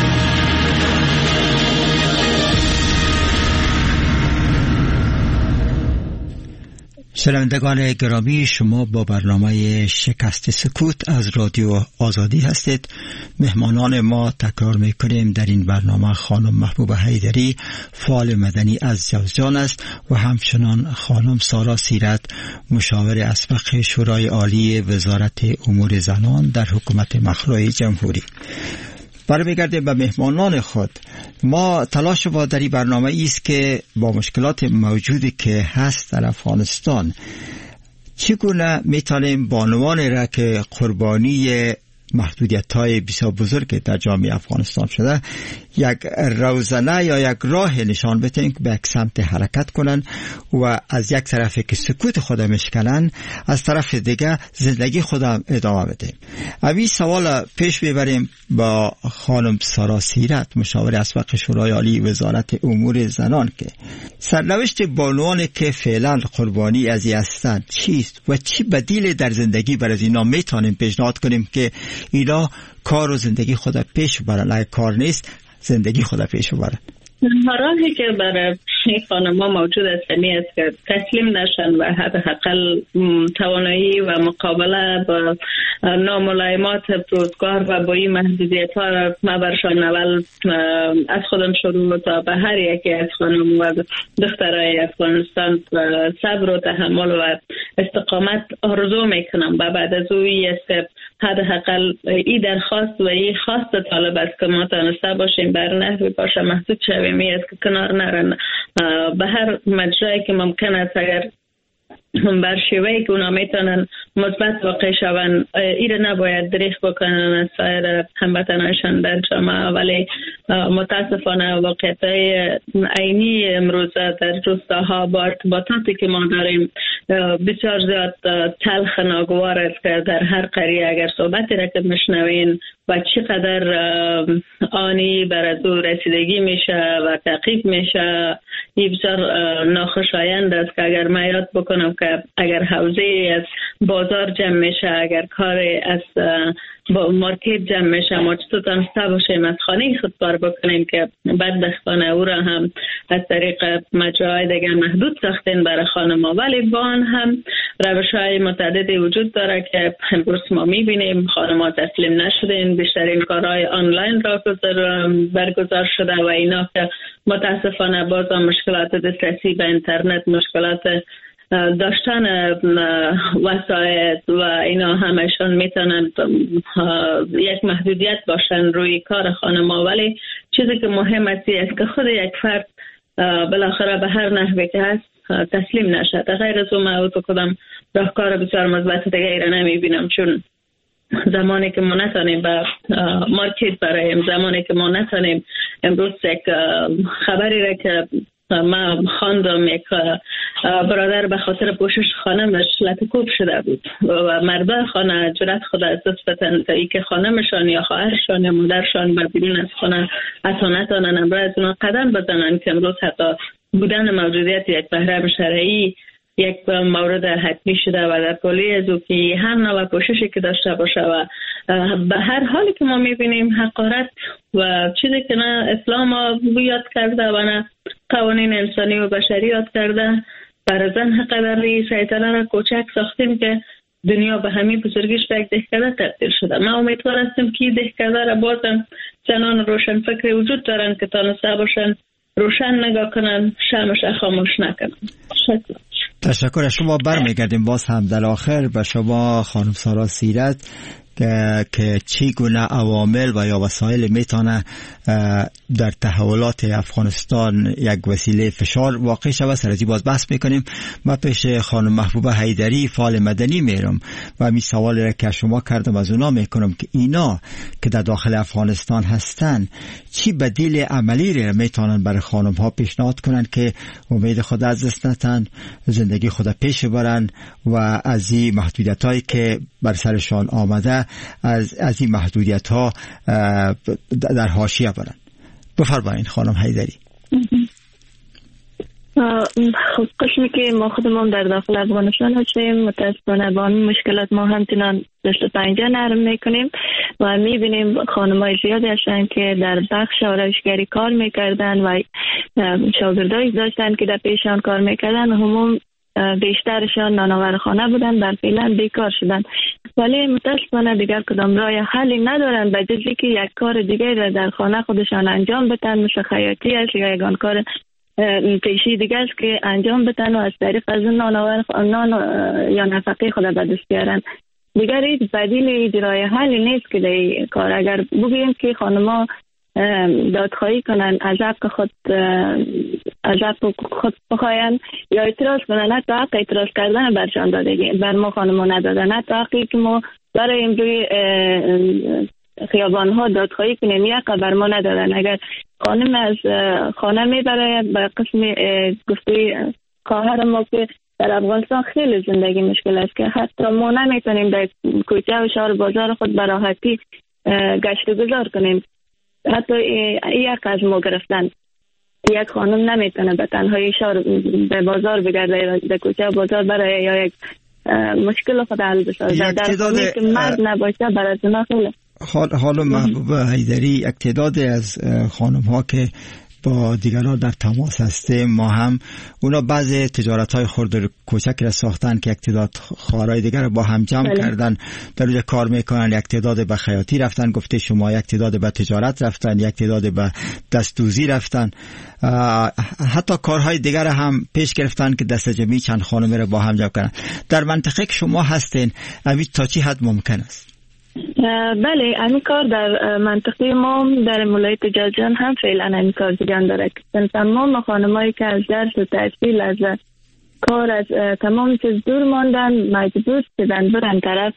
[SPEAKER 2] شنوندگان گرامی، شما با برنامه شکست سکوت از رادیو آزادی هستید. مهمانان ما تکرار میکنیم در این برنامه خانم محبوبه حیدری، فعال مدنی از جوزجان است و همچنان خانم سارا سیرت، مشاور اسبق شورای عالی وزارت امور زنان در حکومت مخروع جمهوری. برمیگردیم به مهمانان خود. ما تلاش ما در این برنامه ایست که با مشکلات موجودی که هست در افغانستان چگونه میتونیم بانوان را که قربانی محدودیت‌های بسیار بزرگ در جامعه افغانستان شده یک روزنه یا یک راه نشان بدهیم که به یک سمت حرکت کنن و از یک طرف که سکوت خود میشکنن از طرف دیگه زندگی خود ادامه بدهیم. اوی سوال پیش ببریم با خانم سارا سیرت، مشاور اسبق شورای عالی وزارت امور زنان، که سرنوشت بانوانی که فعلا قربانی از این هستند چیست و چی بدیل در زندگی برای اینا میتونیم پیشنهاد کنیم که اینا کار و زندگی خود پیش ببرن؟ اگه کار نیست زندگی خود پیش ببرن.
[SPEAKER 4] راهی که برای این خانم ها موجود است است که تسلیم نشن و حداقل توانایی و مقابله با ناملایمات روزگار و با این محدودیت ها را برشان اول از خودم شروع تا به هر یکی از خانم و دخترای افغانستان صبر و تحمل و استقامت آرزو میکنم و بعد از اوی است حداقل این درخواست و این خواست طالب است که ما تانسته باشیم بر نحوی باشه محدود شویم است که کنار نرن به هر مجرایی که ممکن است اگر بر شیوهی که اونا میتونن مثبت واقع شون ایره نباید دریغ بکنن از سایر هموطنانشان در جامعه، ولی متاسفانه واقعیت عینی امروز در روستاها با ارتباطاتی که ما داریم بسیار زیاد تلخ ناگوار است که در هر قریه اگر صحبتی را که میشنوین و چقدر آنی بر از او رسیدگی میشه و تعقیب میشه این بسیار ناخوشایند است که اگر من یاد بکنم که اگر حوزه از بازار جمع میشه، اگر کار از با مارکت جمع میشه، ما چطور تانسته باشیم از خانه خود کار بکنیم که بدبختانه او را هم از طریق مجراهای دیگر محدود ساختین برای خانم‌ها، ولی با آن هم روش‌های متعددی وجود داره که امروز ما میبینیم خانم‌ها تسلیم نشدین، بیشترین کارهای آنلاین را برگزار شده و اینا که متاسفانه باز مشکلات دسترسی به اینترنت، مشکلات داشتن وسایل و اینا همشون میتونن یک محدودیت باشن روی کار خانم‌ها، ولی چیزی که مهم است که خود یک فرد بالاخره به هر نحوی که هست تسلیم نشه. غیر از اون ما تو کدام راهکار بسیار مثبت دیگه ایره نمیبینم، چون زمانی که ما نتانیم به مارکت برایم، زمانی که ما نتانیم امروز یک خبری را که ما خواندم یک برادر به خاطر پوشش خانمش لطکوب شده بود و مرده خانه جرأت خود از دست بتن تا ای که خانمشان یا خواهرشان یا مادرشان بر بیرون از خانه اصلا نتانن امروز از اونا قدم بزنن که امروز حتی بودن موجودیت یک محرم شرعی یک مورد حتمی شده و در کلی از او که هر نوع پوششی که داشته باشه و به هر حالی که ما میبینیم حقارت و چیزی که نه اسلام ها یاد کرده و نه قوانین انسانی و بشری یاد کرده بر زن حقدری سیطره را کوچک ساختیم که دنیا به همین بزرگیش به یک دهکده تبدیل شده. ما امیدوار هستیم که دهکده را بازم زنان روشن فکر وجود دارن که تانسته باشن روشن نگاه کنن، شمش خاموش نکنن. شکر.
[SPEAKER 2] تشکر از شما. برمیگردیم باز هم در آخر به شما خانم سارا سیرت که چگونه عوامل و یا وسایل میتونه در تحولات افغانستان یک وسیله فشار واقع شود. سر باز بحث میکنیم. ما پیش خانم محبوبه حیدری فعال مدنی میرم و می سوالی را که شما کردم از اونا میکنم که اینا که در داخل افغانستان هستن چی بدیل عملی را میتونن برای خانم ها پیشنهاد کنن که امید خود از دست نتن، زندگی خود پیش برن و از این محدودیت هایی که بر سرشان آمده از از این محدودیت ها در حاشیه برن. بفرمایید خانم حیدری.
[SPEAKER 3] خب قسمی که ما خودمون در داخل افغانستان هستیم متاسفانه با این مشکلات ما همچنان دست و پنجه نرم میکنیم و میبینیم خانم‌های زیادی هستن که در بخش آرایشگری کار میکردن و شاگردایی داشتن که در پیشان کار میکردن، همون بیشترشان نانآورخانه بودن، در فعلا بیکار شدن، ولی متاسفانه دیگر کدام راه حلی ندارن به جز که یک کار دیگه را در خانه خودشان انجام بدن، مثل خیاطی است یا یگان کار پیشی دیگه است که انجام بدن و از طریق از نانآور نان یا نفقه خود به دست بیارن. دیگر هیچ بدیل اجرای حلی نیست که در کار. اگر بگوییم که خانم‌ها دادخواهی کنن از حق خود از حق خود بخواین یا اعتراض کنن، حتی حق اعتراض کردن برشان دادگی بر ما خانم‌ها ندادن، حتی حقی که ما برای این روی خیابان ها دادخواهی کنیم یک بر ما ندادن. اگر خانم از خانه میبره به قسم گفته خواهر ما که در افغانستان خیلی زندگی مشکل است که حتی ما نمیتونیم در کوچه و شهر بازار خود به راحتی گشت و گذار کنیم. حتی یک از ما گرفتن یک خانم نمیتونه به تنهایی شهر به بازار بگرده، در کوچه و بازار برای یا یک مشکل خود حل بسازه. در خونه که مرد نباشه برای اونا خیلی
[SPEAKER 2] حالا محبوبه حیدری یک تعداد از خانم ها که با دیگران در تماس هستیم. ما هم اونا بعضی تجارت های خرد و کوچکی را ساختن که یک تعداد خواهرای دیگر را با هم جمع بله. کردن، در اونجا کار میکنن. یک تعداد به خیاطی رفتن، گفته شما، یک تعداد به تجارت رفتن، یک تعداد به دستدوزی رفتن، حتی کارهای دیگر هم پیش گرفتن که دست جمعی چند خانمی را با هم جمع کردن. در منطقه که شما هستین امی تا چی حد ممکن است؟
[SPEAKER 3] بله، این کار در منطقه ما در ولایت جازیان هم فعلا این کار جریان داره که تمام خانمایی که از درس و تحصیل از کار از تمام چیز دور ماندن مجبور شدن برن طرف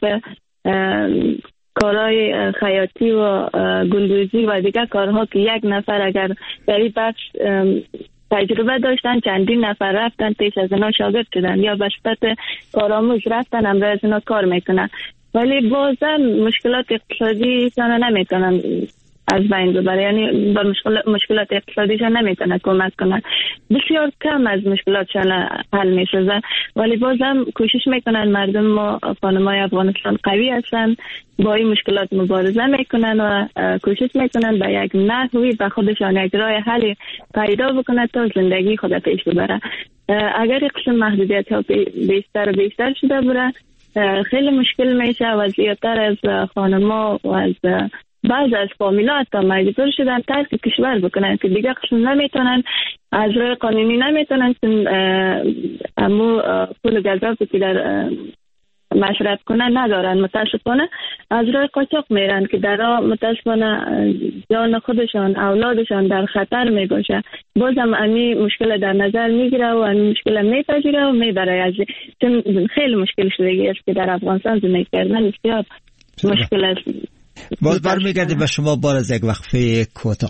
[SPEAKER 3] کارهای خیاطی و گلدوزی و دیگر کارها که یک نفر اگر در این بخش تجربه داشتن چندین نفر رفتن پیش از اینا شاگرد شدن یا به صورت کارآموز رفتن امروز از اینا کار میکنن، ولی بازم مشکلات اقتصادی شان نمیتونن از بین ببره، یعنی با مشکلات اقتصادیشان نمیتونن کمک کنن. بسیار کم از مشکلاتشان حل میشه، ولی بازم کوشش میکنن. مردم ما خانمای افغانستان قوی هستن، با این مشکلات مبارزه میکنن و کوشش میکنن به یک نحوی به خودشان یک راه حل پیدا بکنن تا زندگی خود پیش ببره. اگر قسم محدودیت ها بیشتر و بیشتر شده بره خیلی مشکل میشه و زیادتر از خانما و از بعض از فامیلا حتی مجبور شدن ترک کشور بکنن که دیگه قسم نمیتونن از راه قانونی نمیتونن امو پول گذافی که در مصرف کنن ندارن، متاسفانه از راه قاچاق میرن که در راه متاسفانه جان خودشان اولادشان در خطر میباشه. بازم امی مشکل در نظر میگیره و امی مشکل میپذیره و میبره، از چون خیلی مشکل شدگی است که در افغانستان زندگی کردن بسیار مشکل است.
[SPEAKER 2] باز برمیگرده به شما بار از یک وقفه کوتاه.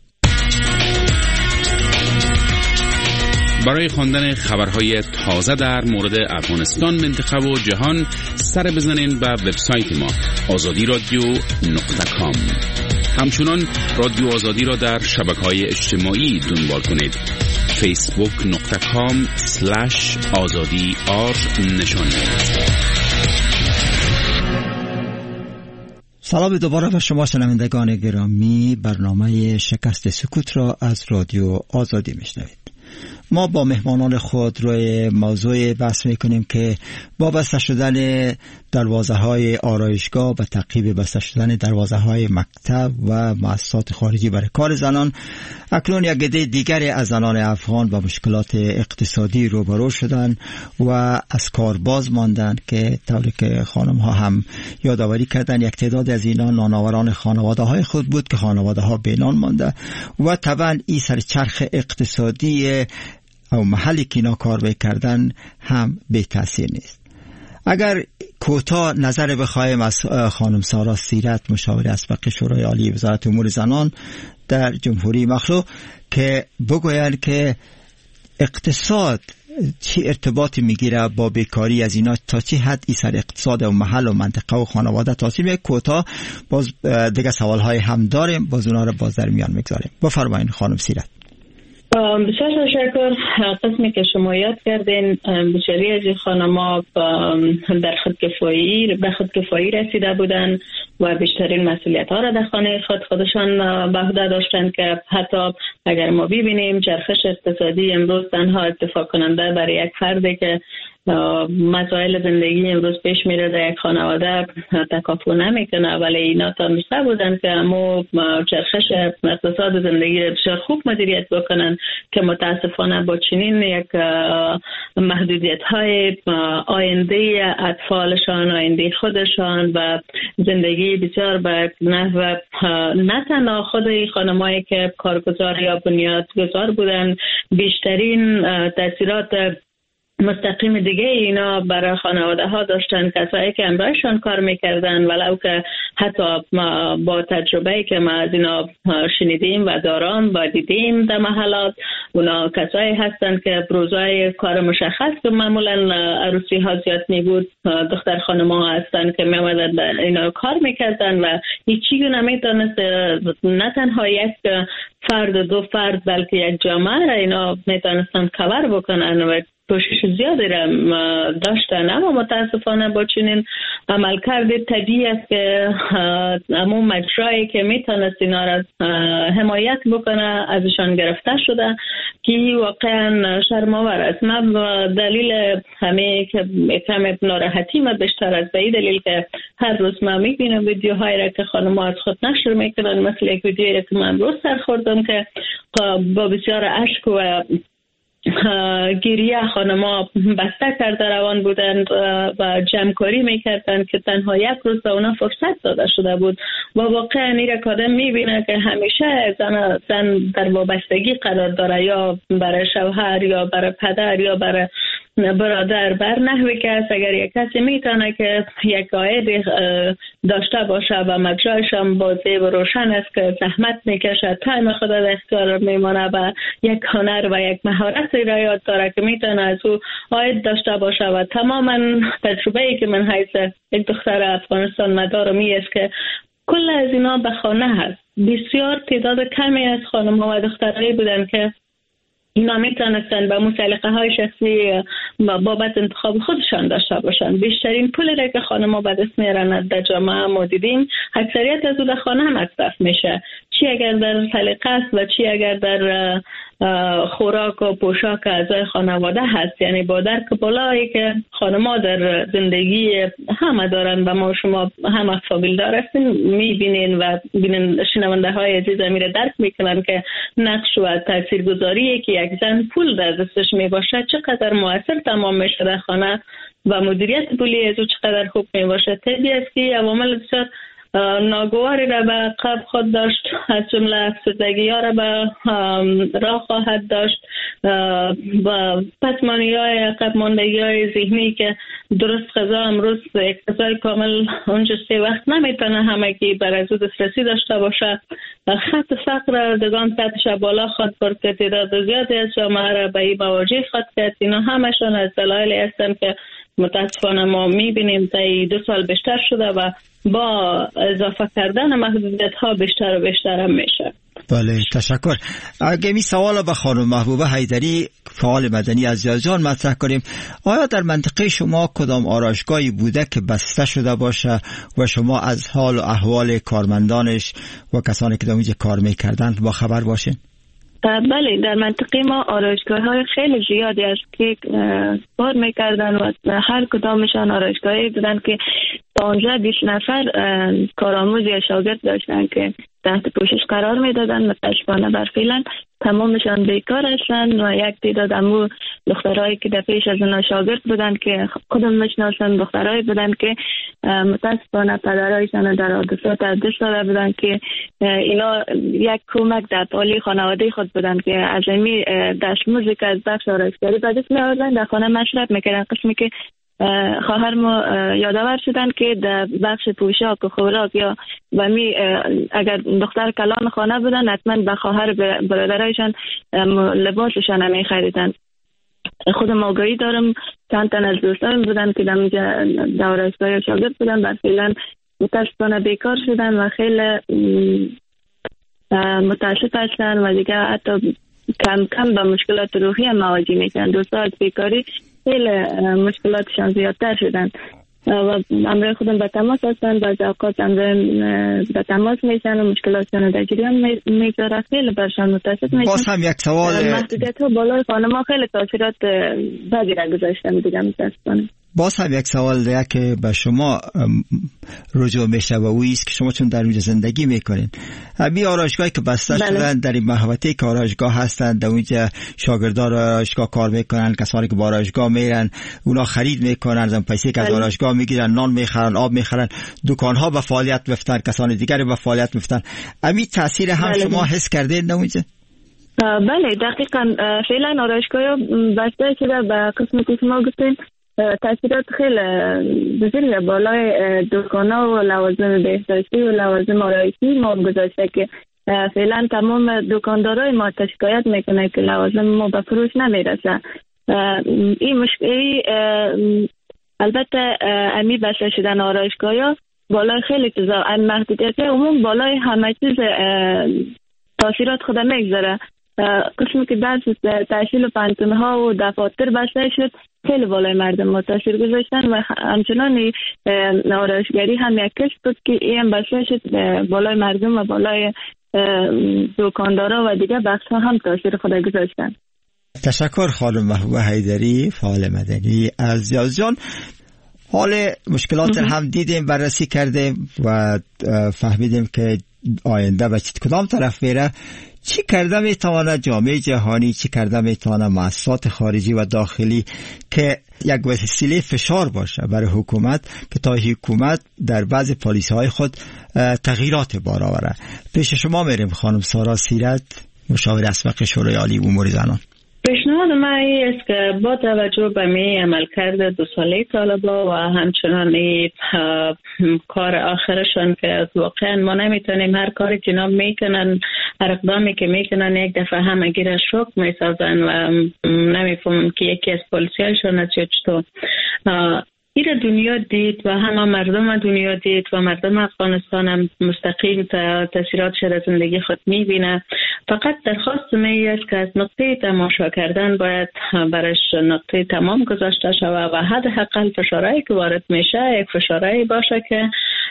[SPEAKER 7] برای خواندن خبرهای تازه در مورد افغانستان، منطقه و جهان سر بزنین به وبسایت ما آزادی رادیو نقطه کام. همچنان رادیو آزادی را در شبکه‌های اجتماعی دنبال کنید. فیسبوک نقطه کام سلش آزادی آر نشان دهید.
[SPEAKER 2] سلام دوباره به شما شنوندگان گرامی. برنامه شکست سکوت را از رادیو آزادی میشنوید. ما با مهمانان خود روی موضوع بحث میکنیم که با بسته شدن دروازه های آرایشگاه و تعقیب بسته شدن دروازه های مکتب و مؤسسات خارجی برای کار زنان، اکنون یک عده دیگری از زنان افغان با مشکلات اقتصادی روبرو شدن و از کار باز ماندن که طوری که خانم ها هم یادآوری کردن یک تعداد از اینا نانآوران خانواده های خود بود که خانواده ها بینان مانده و طبعا این سرچرخ اقتصادی او محلی که اینا کار میکردن هم بی تأثیر نیست. اگر کوتاه نظر بخوایم از خانم سارا سیرت، مشاور اسبق شورای عالی وزارت امور زنان در جمهوری مخلوق، که بگویند که اقتصاد چی ارتباطی میگیره با بیکاری از اینا، تا چی حد این سر اقتصاد و محل و منطقه و خانواده تاثیر میگه. کوتاه باز دیگه سوالهای هم داریم، باز اونا رو باز در میان میگذاریم. بفرمایید خانم سیرت.
[SPEAKER 4] بسیار تشکر. قسمی که شما یاد کردین، بسیاری از این خانم‌ها در خودکفایی به خودکفایی رسیده بودن و بیشترین مسئولیت ها را در خانه خود خودشان به عهده داشتن که حتی اگر ما ببینیم چرخش اقتصادی امروز تنها اتفاق کننده برای یک فردی که مسائل زندگی امروز پیش میره در یک خانواده تکافو نمیکنه، ولی اینا تانسته بودن که امو چرخش اقتصاد زندگی بسیار خوب مدیریت بکنن که متاسفانه با چنین یک محدودیت های آینده اطفالشان، آینده خودشان و زندگی بسیار به نحو نه تنها خود خانمایی که کارگزار یا بنیادگذار بودن، بیشترین تاثیرات مستقیم دیگه اینا برای خانواده ها داشتن، کسایی که امرایشان کار میکردن، ولو که حتی با تجربه‌ای که ما از اینا شنیدیم و دارم و دیدیم در محلات، اونا کسایی هستن که روزای کار مشخص که معمولا عروسی ها زیاد میبود، دختر خانم ها هستن که میامدن اینا کار میکردن و هیچی نمیتونست نه تنها یک فرد دو فرد بلکه یک جامعه را اینا میتونستن کور بکنن و کوشش زیادی را داشتن، اما متاسفانه با چنین عملکرد طبیعی است که همون مجرایی که میتونست اینا را حمایت بکنه ازشان گرفته شده که واقعا شرم‌آور است. من دلیل همه که کم ناراحتی ما بیشتر از به این دلیل که هر روز ما میبینم ویدیوهایی را که خانم‌ها از خود نشر میکنن، مثل یک ویدیویی که من روز سر خوردم که با بسیار اشک و گریه خانم‌ها بسته کرده روان بودند و جمع‌کاری میکردند که تنها یک روز به اونا فرصت داده شده بود و واقعا این را آدم میبینه که همیشه زن, زن در وابستگی قرار داره، یا برای شوهر یا برای پدر یا برای برادر، بر نحوی که است اگر یک کسی میتونه که یک عاید داشته باشه و مجرایش هم بازی و روشن است که زحمت میکشه، تایم خود در اختیار میمانه و یک هنر و یک مهارت را یاد داره که میتونه از او عاید داشته باشه و تماما تجربه‌ای که من حیث یک دختر افغانستان مدارم این است که کل از اینا به خانه هست. بسیار تعداد کمی از خانم‌ها و دخترایی بودن که اینا میتونستن به مسلقه های شخصی بابت انتخاب خودشان داشته باشن. بیشترین پولی را که خانم‌ها به دست میارن در جامعه ما دیدیم اکثریت از او در خانه هم مصرف میشه، چی اگر در سلیقه است و چی اگر در خوراک و پوشاک اعضای خانواده هست. یعنی با درک بالایی که خانم‌ها در زندگی همه دارن و ما شما هم فامیلدار هستین میبینین و بینن شنونده های عزیز میره درک میکنن که نقش و تاثیرگذاری که یک زن پول در دستش میباشه چقدر مؤثر تمام میشه در خانه و مدیریت پولی از او چقدر خوب میباشه. طبیعی است که عوامل بسیار ناگواری را به قبل خود داشت، از جمله افسردگی ها را به راه خواهد داشت و پسمانی های عقب ماندگی های ذهنی که درست غذا امروز یک غذای کامل اونجا سه وقت نمیتونه همگی بر از او دسترسی داشته باشه. خط فقر دگان سطحش بالا خواهد برد که تعداد زیادی از جامعه را به این مواجه خواهد کرد. اینا همشون از دلایلی هستند که متاسفانه ما میبینیم تا دو سال بیشتر شده و با اضافه کردن محدودیت ها بیشتر و بیشتر هم میشه.
[SPEAKER 2] بله تشکر. اگه می سوال به خانم محبوبه حیدری فعال مدنی از یزدان مطرح کنیم، آیا در منطقه شما کدام آرایشگاهی بوده که بسته شده باشه و شما از حال و احوال کارمندانش و کسانی که در اونجا کار میکردند با خبر باشین؟
[SPEAKER 3] بله، در منطقه ما آرایشگاه های خیلی زیادی است که کار میکردن و هر کدامشان آرایشگاهی بودن که تا اونجا بیست نفر کارآموز یا شاگرد داشتن که تحت پوشش قرار میدادن. متاسفانه بر فعلا تمامشان بیکار هستند و یک تعداد امو دخترایی که در پیش از اونا شاگرد بودن که خودم میشناسم، دخترایی بودن که متاسفانه پدرایشان در حادثات از دست داده بودن که اینا یک کمک در پالی خانواده خود بودن که از امی دستمزد که از بخش آرایشگری به دست میآوردن در خانه مشرف میکردن. قسمی که خواهر ما یادآور شدن که در بخش پوشاک و خوراک یا و می اگر دختر کلان خانه بودن حتما به خواهر برادرایشان لباسشان هم می‌خریدن. خودم آگاهی دارم چند تن از دوستان بودن که در دوره‌های شاگرد بودن و فعلا متاسفانه بیکار شدن و خیلی متاسف هستن و دیگه حتی کم کم به مشکلات روحی هم مواجه میشن. دوستا از بیکاری خیلی مشکلاتشان زیادتر شدن و امروز خودم به تماس هستن، بعض اوقات امروز به تماس میشن و مشکلاتشان در جریان میگذاره. خیلی برشان متاسف میشن.
[SPEAKER 2] باز هم یک سوال،
[SPEAKER 3] محدودیت ها بالای خانم‌ها خیلی تاثیرات بدی را گذاشتن دیگه متاسفانه.
[SPEAKER 2] باز هم یک سوال دیگه که به شما رجوع میشه و اویی است که شما چون در اونجا زندگی میکنین، همین آرایشگاهی که بسته شدن در این محوطه که آرایشگاه هستند، در اونجا شاگردان آرایشگاه کار میکنن، کسانی که با آرایشگاه میرن اونا خرید میکنن، از پیسه که از آرایشگاه میگیرن نان میخرن، آب میخرن، دکانها به فعالیت میفتن، کسان دیگری به فعالیت میفتن. همین تاثیر هم بله. شما حس کردین در اونجا؟
[SPEAKER 3] بله دقیقاً. فعلا آرایشگاه بسته شده به قسمتی که ما گفتیم تاثیرات خیلی بزرگ بالای دکانا و لوازم بهداشتی و لوازم آرایشی ما گذاشته که فعلا تمام دکاندارای ما شکایت میکنه که لوازم ما به فروش نمیرسه. این مشکلی البته امی بسته شدن آرایشگاه ها بالای خیلی چیزا محدودیت عموم بالای همه چیز تاثیرات خود میگذاره. قسمی که درس تحصیل و پانتونها و دفاتر بسته شد خیلی بالای مردم ما تاثیر گذاشتن و همچنان آرایشگری هم یک کشف بود که این بسته شد بالای مردم و بالای دکاندارا و دیگه بخش ها هم تاثیر خود گذاشتن.
[SPEAKER 2] تشکر خانم محبوبه حیدری، فعال مدنی از یزدان. حال مشکلات هم دیدیم، بررسی کردیم و فهمیدیم که آینده به کدام طرف میره. چی کرده میتواند جامعه جهانی، چی کرده میتواند مؤسسات خارجی و داخلی که یک وسیله فشار باشه برای حکومت که تا حکومت در بعض پالیسی های خود تغییرات بار آوره؟ پیش شما میریم خانم سارا سیرت، مشاور اسبق شورای عالی امور زنان.
[SPEAKER 4] پیشنهاد من این است که با توجه به می عملکرد دو ساله طالبا و همچنان کار آخرشان که واقعا ما نمیتونیم هر کاری که اینا میکنن، هر اقدامی که میکنن یک دفعه همه گیر شوک میسازن و نمیفهمم که یکی از پالیسیایشون از چطور ایره دنیا دید و همه مردم دنیا دید و مردم افغانستان هم مستقیم تاثیرات شر زندگی خود میبینه. فقط درخواست می است که از نقطه تماشا کردن باید برش نقطه تمام گذاشته شود و حداقل فشارهایی که وارد میشه یک فشارهایی باشه که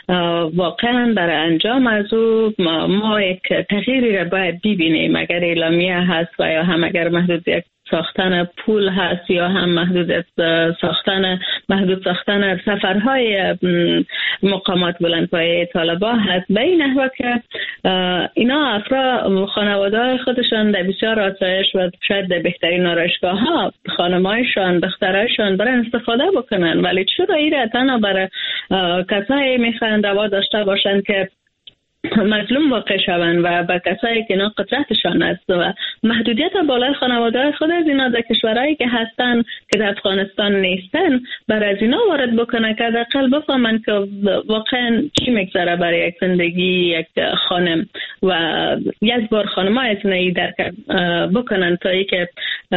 [SPEAKER 4] واقعا برای انجام از او ما یک تغییری را باید ببینیم. اگر اعلامیه هست و یا هم اگر محدودیت ساختن پول هست یا هم محدود ساختن محدود ساختن سفرهای مقامات بلندپایه طالبان هست، به این نحوه که اینا افراد خانواده خودشان در بسیار آسایش و شاید در بهترین آرایشگاه ها خانمایشان دخترایشان برای استفاده بکنن. ولی چرا ایره تنها برای کسایی میخوان روا داشته باشن که مظلوم واقع شوند و به کسایی که اینا قدرتشان است و محدودیت بالای خانواده خود از اینا در کشورهایی که هستن که در افغانستان نیستن برای از اینا وارد بکنه که حداقل بفهمن که واقعا چی میگذره برای یک زندگی یک خانم و یک بار خانم ها از اینایی درک بکنن تا ای که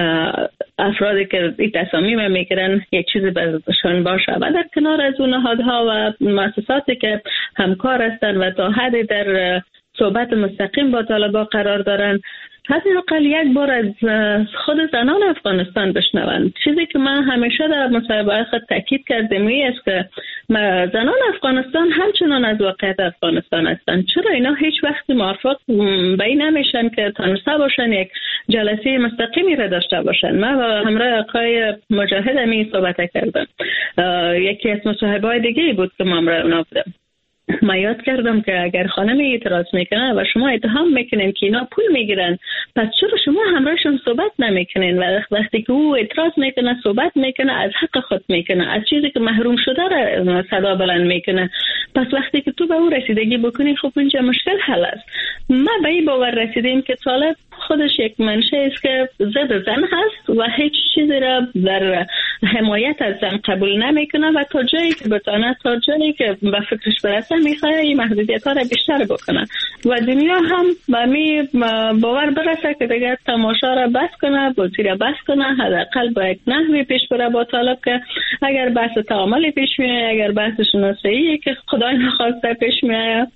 [SPEAKER 4] افرادی که این تصامیم میگیرن یک چیزی برشان باشه. و در کنار از اون نهادها و مؤسساتی که همکار هستن و تا حدی در صحبت مستقیم با طالبان قرار دارن، حداقل یک بار از خود زنان افغانستان بشنوند. چیزی که من همیشه در مصاحبه‌های خود تاکید کردم این است که زنان افغانستان همچنان از واقعیت افغانستان هستند. چرا اینا هیچ وقت موافق به این نمیشن که تونسته باشن یک جلسه مستقیمی را داشته باشن؟ من با همراه آقای مجاهد می صحبت کردم. یکی از مصاحبه‌های دیگه بود که ما همراه اونا بودم. من یاد کردم که اگر خانمی اعتراض میکنه و شما اتهام میکنین که اینا پول میگیرن، پس چرا شما همراهشون صحبت نمیکنین؟ و وقتی که او اعتراض میکنه صحبت میکنه از حق خود میکنه، از چیزی که محروم شده را صدا بلند میکنه، پس وقتی که تو به او رسیدگی بکنی خب اینجا مشکل حل است. من به این باور رسیدیم که طالب خودش یک منشه است که ضد زن هست و هیچ چیزی را در حمایت از زن قبول نمیکنه و تا جایی که بتونه، تا جایی که به فکرش برسه میخواد این محدودیت ها را بیشتر بکنه و دنیا هم به می باور برسه که دیگه تماشا را بس کنه، بازی را بس کنه، حداقل با یک نحوی پیش بره با طالب که اگر بحث تعاملی پیش میاد، اگر بحث شناسایی که خدای نخواسته پیش میاد،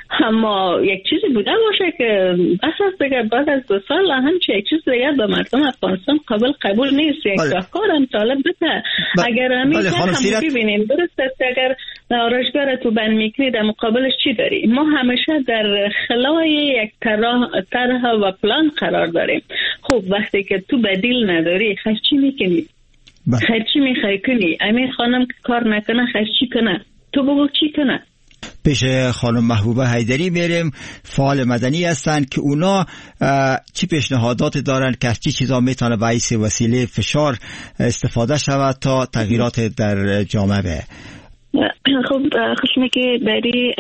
[SPEAKER 4] اما یک چیزی بوده باشه که بس است دیگه بعد از دو سال همچه یک چیز دیگه به مردم افغانستان قابل قبول نیست. یک راهکار هم طالب بده. اگر همین هم ببینیم درست است اگر آرایشگاه تو بند میکنی در مقابلش چی داری؟ ما همیشه در خلای یک طرح و پلان قرار داریم. خب وقتی که تو بدیل نداری خرچی میکنی؟ خرچی میخوای کنی؟ امین خانم که کار نکنه خرچی کنه؟ تو بگو چی کنه؟
[SPEAKER 2] پیش خانم محبوبه حیدری میریم، فعال مدنی هستند که اونا چی پیشنهادات دارن که از چی چیزا میتونه باعث وسیله فشار استفاده شود تا تغییرات در جامعه به؟
[SPEAKER 3] خب خشمی که داری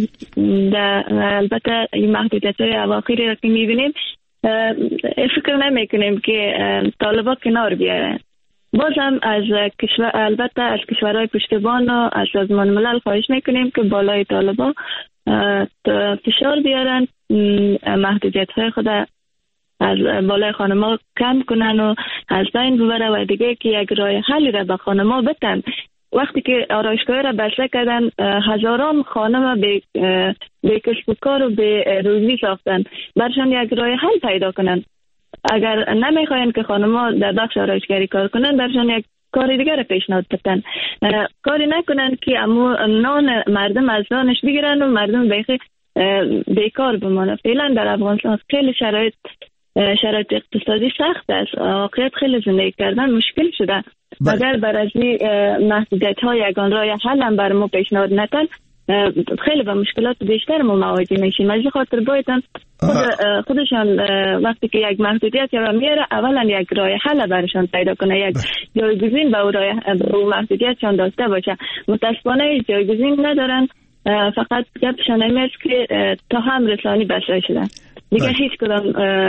[SPEAKER 3] البته این محدودیت های اواخری را که میبینیم فکر نمی کنیم که طالبان کنار بیارن. بازم از کشور البته از کشورهای پشتیبان و از سازمان ملل خواهش میکنیم که بالای طالبان فشار بیارن، محدودیت های خود از بالای خانما کم کنن و از بین ببره و دیگه که یک راه حلی را به خانما بتن. وقتی که آرایشگاه را بسته کردن هزاران خانم به به کسب و کار و به روزی ساختن، برشان یک راه حل پیدا کنن. اگر نمیخواین که خانم‌ها در بخش آرایشگری کار کنن، برشان یک کار دیگر پیشنهاد بدن. کاری نکنن که امو نان مردم از دانش بگیرن و مردم بیخی بیکار بمانه. فعلا در افغانستان خیلی شرایط شرایط اقتصادی سخت است. واقعیت خیلی زندگی کردن مشکل شده. اگر بر از محدودیت های یگان راه حل هم بر ما پیشنهاد نتن، خیلی به مشکلات بیشتر ما مواجه میشیم. از خاطر بایدن خود خودشان وقتی که یک محدودیت یا میاره، اولا یک راه حل برشان پیدا کنه، یک جایگزین به اون محدودیتشان داشته باشه. متاسفانه جایگزین ندارن، فقط گپشان این است که تا هم رسانی بسیار شدن دیگه، هیچ کدام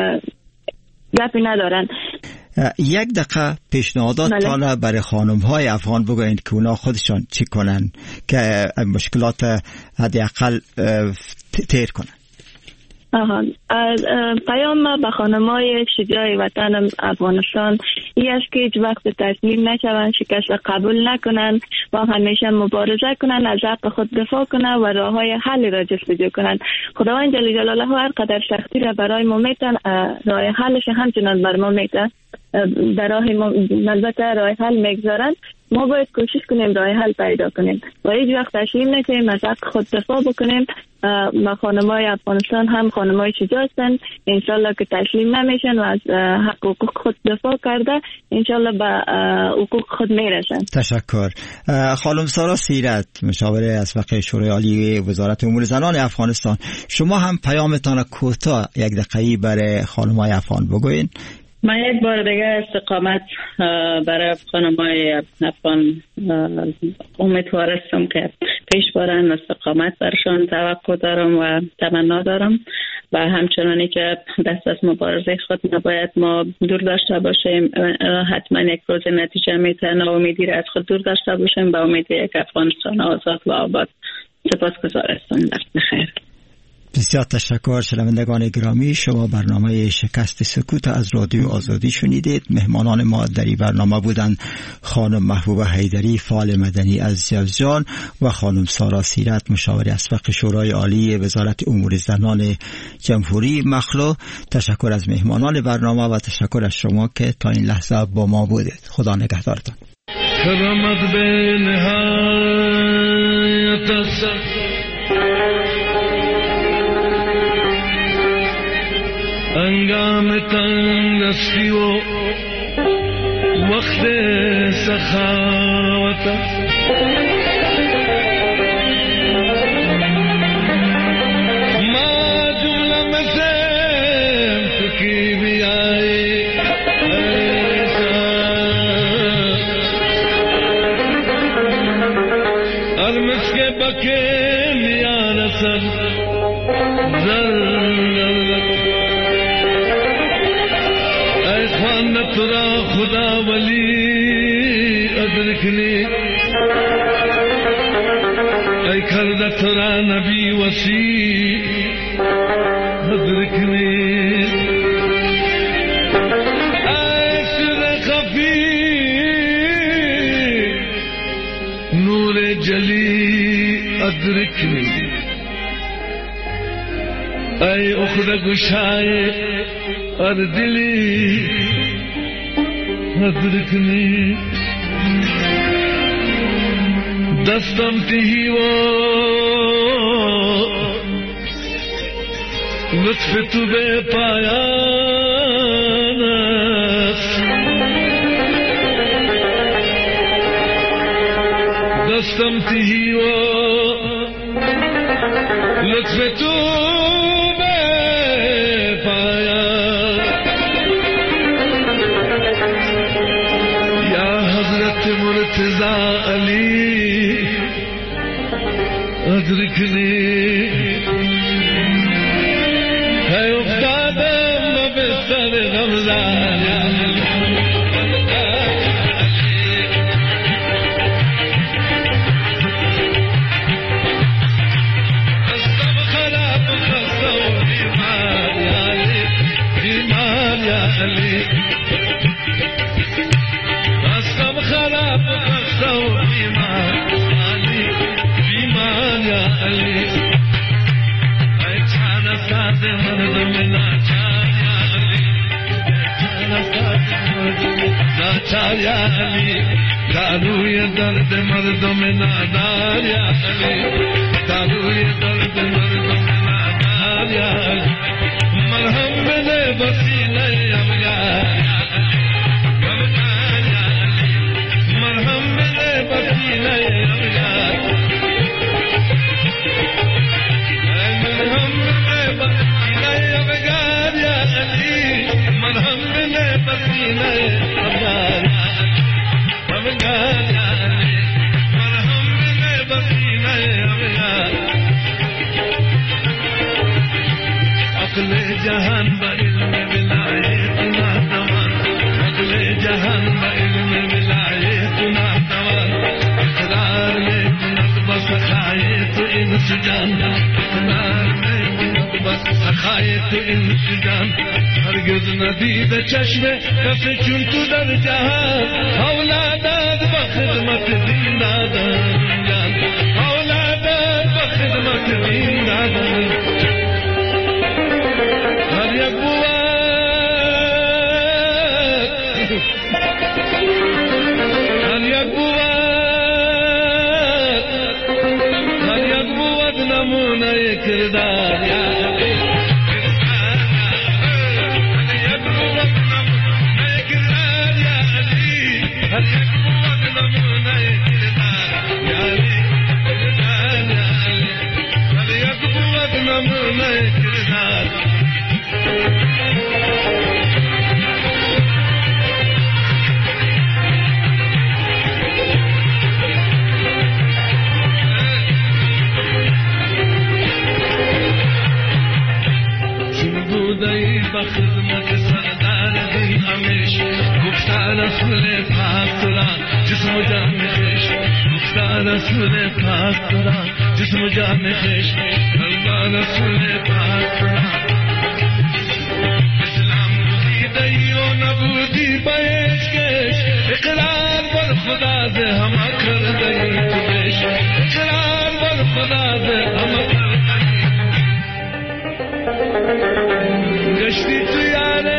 [SPEAKER 3] گپی ندارن.
[SPEAKER 2] یک دقیقه پیشنهادات تالا برای خانم های افغان بگویند که اونا خودشان چی کنن که مشکلات حداقل تیر کنن.
[SPEAKER 3] آها، پیام ما به خانم‌های شجاع وطن افغانستان این است که هیچ وقت تسلیم نشوند، شکست قبول نکنند و همیشه مبارزه کنند، از حق خود دفاع کنند و راه‌های حل را جستجو کنند. خداوند جل جلاله هر قدر سختی را برای ما میتن، راه حلش همچنان بر ما میتن، در راه البته راه حل میگذارن. ما باید کوشش کنیم راه حل پیدا کنیم و هیچ وقت تسلیم نشیم، از حق خود دفاع بکنیم. ما خانم‌های افغانستان هم خانم‌های شجاع هستند، انشالله که تسلیم نمیشن و از حق حقوق خود دفاع کرده انشالله به حقوق خود میرسن.
[SPEAKER 2] تشکر. خانم سارا سیرت، مشاور اسبق شورای عالی وزارت امور زنان افغانستان، شما هم پیامتان کوتاه یک دقیقه‌ای برای خانم‌های افغان بگوین.
[SPEAKER 4] من یک بار دیگه استقامت برای خانم‌های افغان امیدوار هستم که پیش برن، استقامت برشان توقع دارم و تمنا دارم و همچنانی که دست از مبارزه خود نباید ما دور داشته باشیم. حتما یک روز نتیجه میتونه، امیدی را از خود دور داشته باشیم به امید یک افغانستان آزاد و آباد. سپاسگزار هستم. وقت بخیر.
[SPEAKER 2] بسیار تشکر. شنوندگان گرامی، شما برنامه شکست سکوت از رادیو آزادی شنیدید. مهمانان ما در این برنامه بودند خانم محبوبه حیدری، فعال مدنی از جوزجان، و خانم سارا سیرت، مشاور اسبق شورای عالی وزارت امور زنان جمهوری مخلو. تشکر از مهمانان برنامه و تشکر از شما که تا این لحظه با ما بودید. خدا نگهدارتان. کرامت به نهایت است، انگام تندرستی و وقت سخاوت، ما جمله مسلم تکی بیائی ارمس کے بکے لیا رسل ترا خدا ولی ادرکنی، ای کرد ترا نبی وسی ادرکنی، ای سر خفی نور جلی ادرکنی، ای اخر گشای اردلی ادرکنی، دستم تهی و لطف تو بے پایان است، دستم تهی و لطف تو بے پایان، مرتضی علی ادرکنی، ہے افتادم بستر غمزان خستم خراب خستم بیمار یا علی، بیمار یا علی، خراب خستو بیمار علی، بیمار یا علی، ای چانا ساز مردم ناچار یا علی،
[SPEAKER 8] लाचार या अली, दारूए दर्द मर्दों में नादार या अली, दारूए दर्द मर्दों में नादार या अली, मरहम मिले वसीले अमगार या अली, अमगार या अली, मरहम मिले वसीले अमगार, मरहम मिले वसीले अमगार या अली, मरहम मिले वसीले अमगार या अली, अमगार या अली, मरहम मिले वसीले अमगार, अगले जहान ब इल्म विलायत ना तवान, अगले जहान ब इल्म विलायत ना तवान, इकरार में कुनत बस खाए तो इंसजान, इकरार में कुनत बस खाए तो इंसजान, हरगिज़ न दीद चश्मे कस चुन तू दर जहान, औलादाद बखिदमत दीनदादान जान, औलादाद बखिदमत दीनदादान, हर एक बुआत, हर एक बुआत, हर एक बुआत नमूना किरदार या अली, हर एक बुआत नमूना किरदार या अली, हर एक बुआत नमूना किरदार या अली, किरदार या अली, हर एक बुआत नमूना किरदार, बखिदमत सरदार दिन हमेश, गुफ्ता रसूल पाक तुरा जिस्म जान ख़ुश, गुफ्ता रसूल पाक तुरा जिस्म जान ख़ुश, अल्लाह रसूल पाक तुरा, इस्लाम बुदी दईयो नबूदी पेश केश, इकरार बर खुदा से हम कर दई तू पेश, इकरार बर खुदा से हम कर दई, गश्ती तू यारे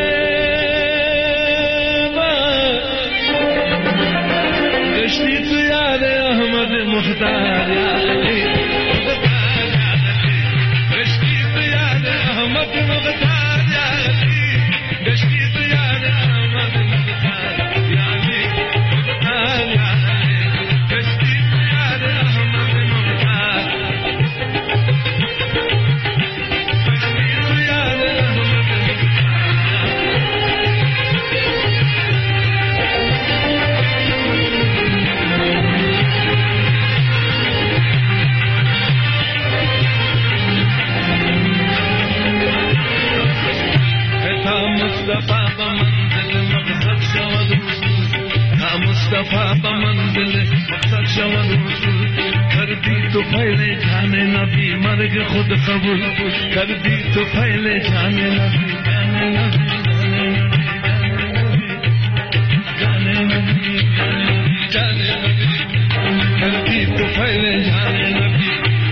[SPEAKER 8] गश्ती तू यारे अहमद मुख्तार या अली, मुख्तार या अली, गश्ती तू यारे अहमद मुख्तार या अली, गश्ती तू यारे अहमद मुख्तार या अली, मुख्तार या अली, गश्ती तू यारे अहमद मुख्तार, गश्ती तू यारे मुस्तफा बमंजिल मकसद शवद हुसूल, ना मुस्तफा बमंजिल मकसद शवद हुसूल, कर दी तो फैले जाने नबी मर्ग खुद कबूल, कर दी तो फैले जाने नबी जाने नबी जाने नबी जाने नबी, कर दी तो फैले जाने नबी,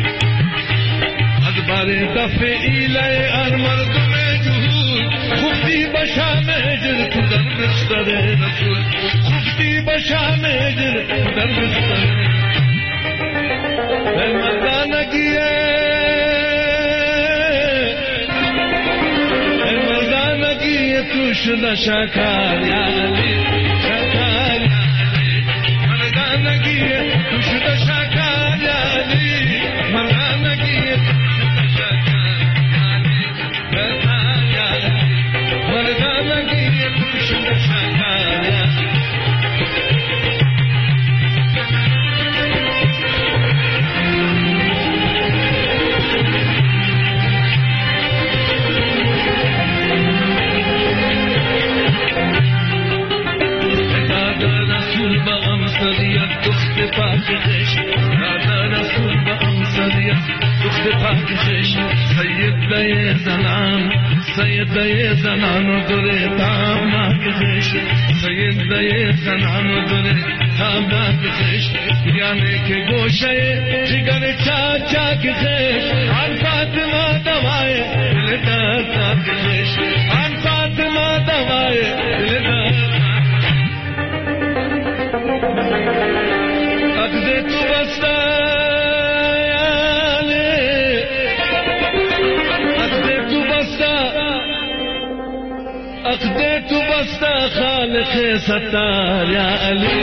[SPEAKER 8] अदबारे दफे इले अर मर्द में जुहूल, खुफ्ती बशान जिर दर बिस्तर रसूल, खुफ्ती बशान जिर दर बिस्तर, मर्दानगी मर्दानगी तू शुदा शाकार या अली, शाकार या अली, मर्दानगी तू शुदा शाकार या अली, मर्दानगी तू शुदा शाकार या अली, शाकार या अली, मर्दानगी तू शुदा शाकार या अली, بأمصرية دخت باك خش، هذا رسول بأمصرية دخت باك خش، سيد لي زنان سيد لي زنان ودري تامناك خش، سيد لي زنان ودري تامناك خش، يعني كي گوشه جگر چاچا کی خش، عن فاطمة دوائے لدارتاك خش، عن فاطمة دوائے لدارتاك عقد تو بسته خالق ستار یا علی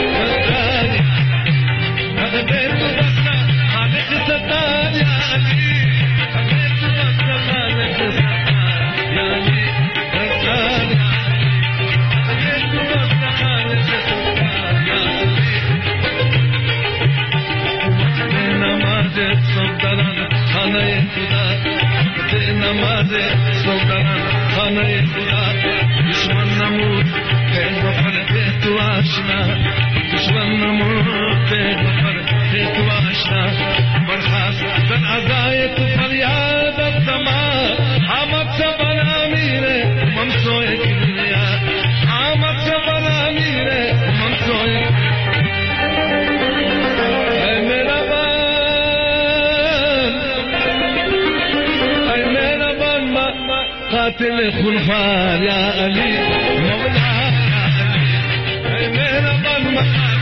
[SPEAKER 8] عقد تو بسته خالق ستار یا علی عقد تو بسته خالق ستار یا علی عقد تو بسته خالق ستار یا علی نماز صبح دران خانه خدا نماز صبح دران خانه خدا دشمن نمود پیغ بفر تو آشنا دشمن نمود پیغ بفر تو آشنا برخاست در عزای تو فریاد الزمان آمد سبر امیر منصوع کی دنیا آمد سبر امیر منصوع اے میرا بان اے میرا بان قاتل خلفان یا علی مولا یا علی اے میرا بان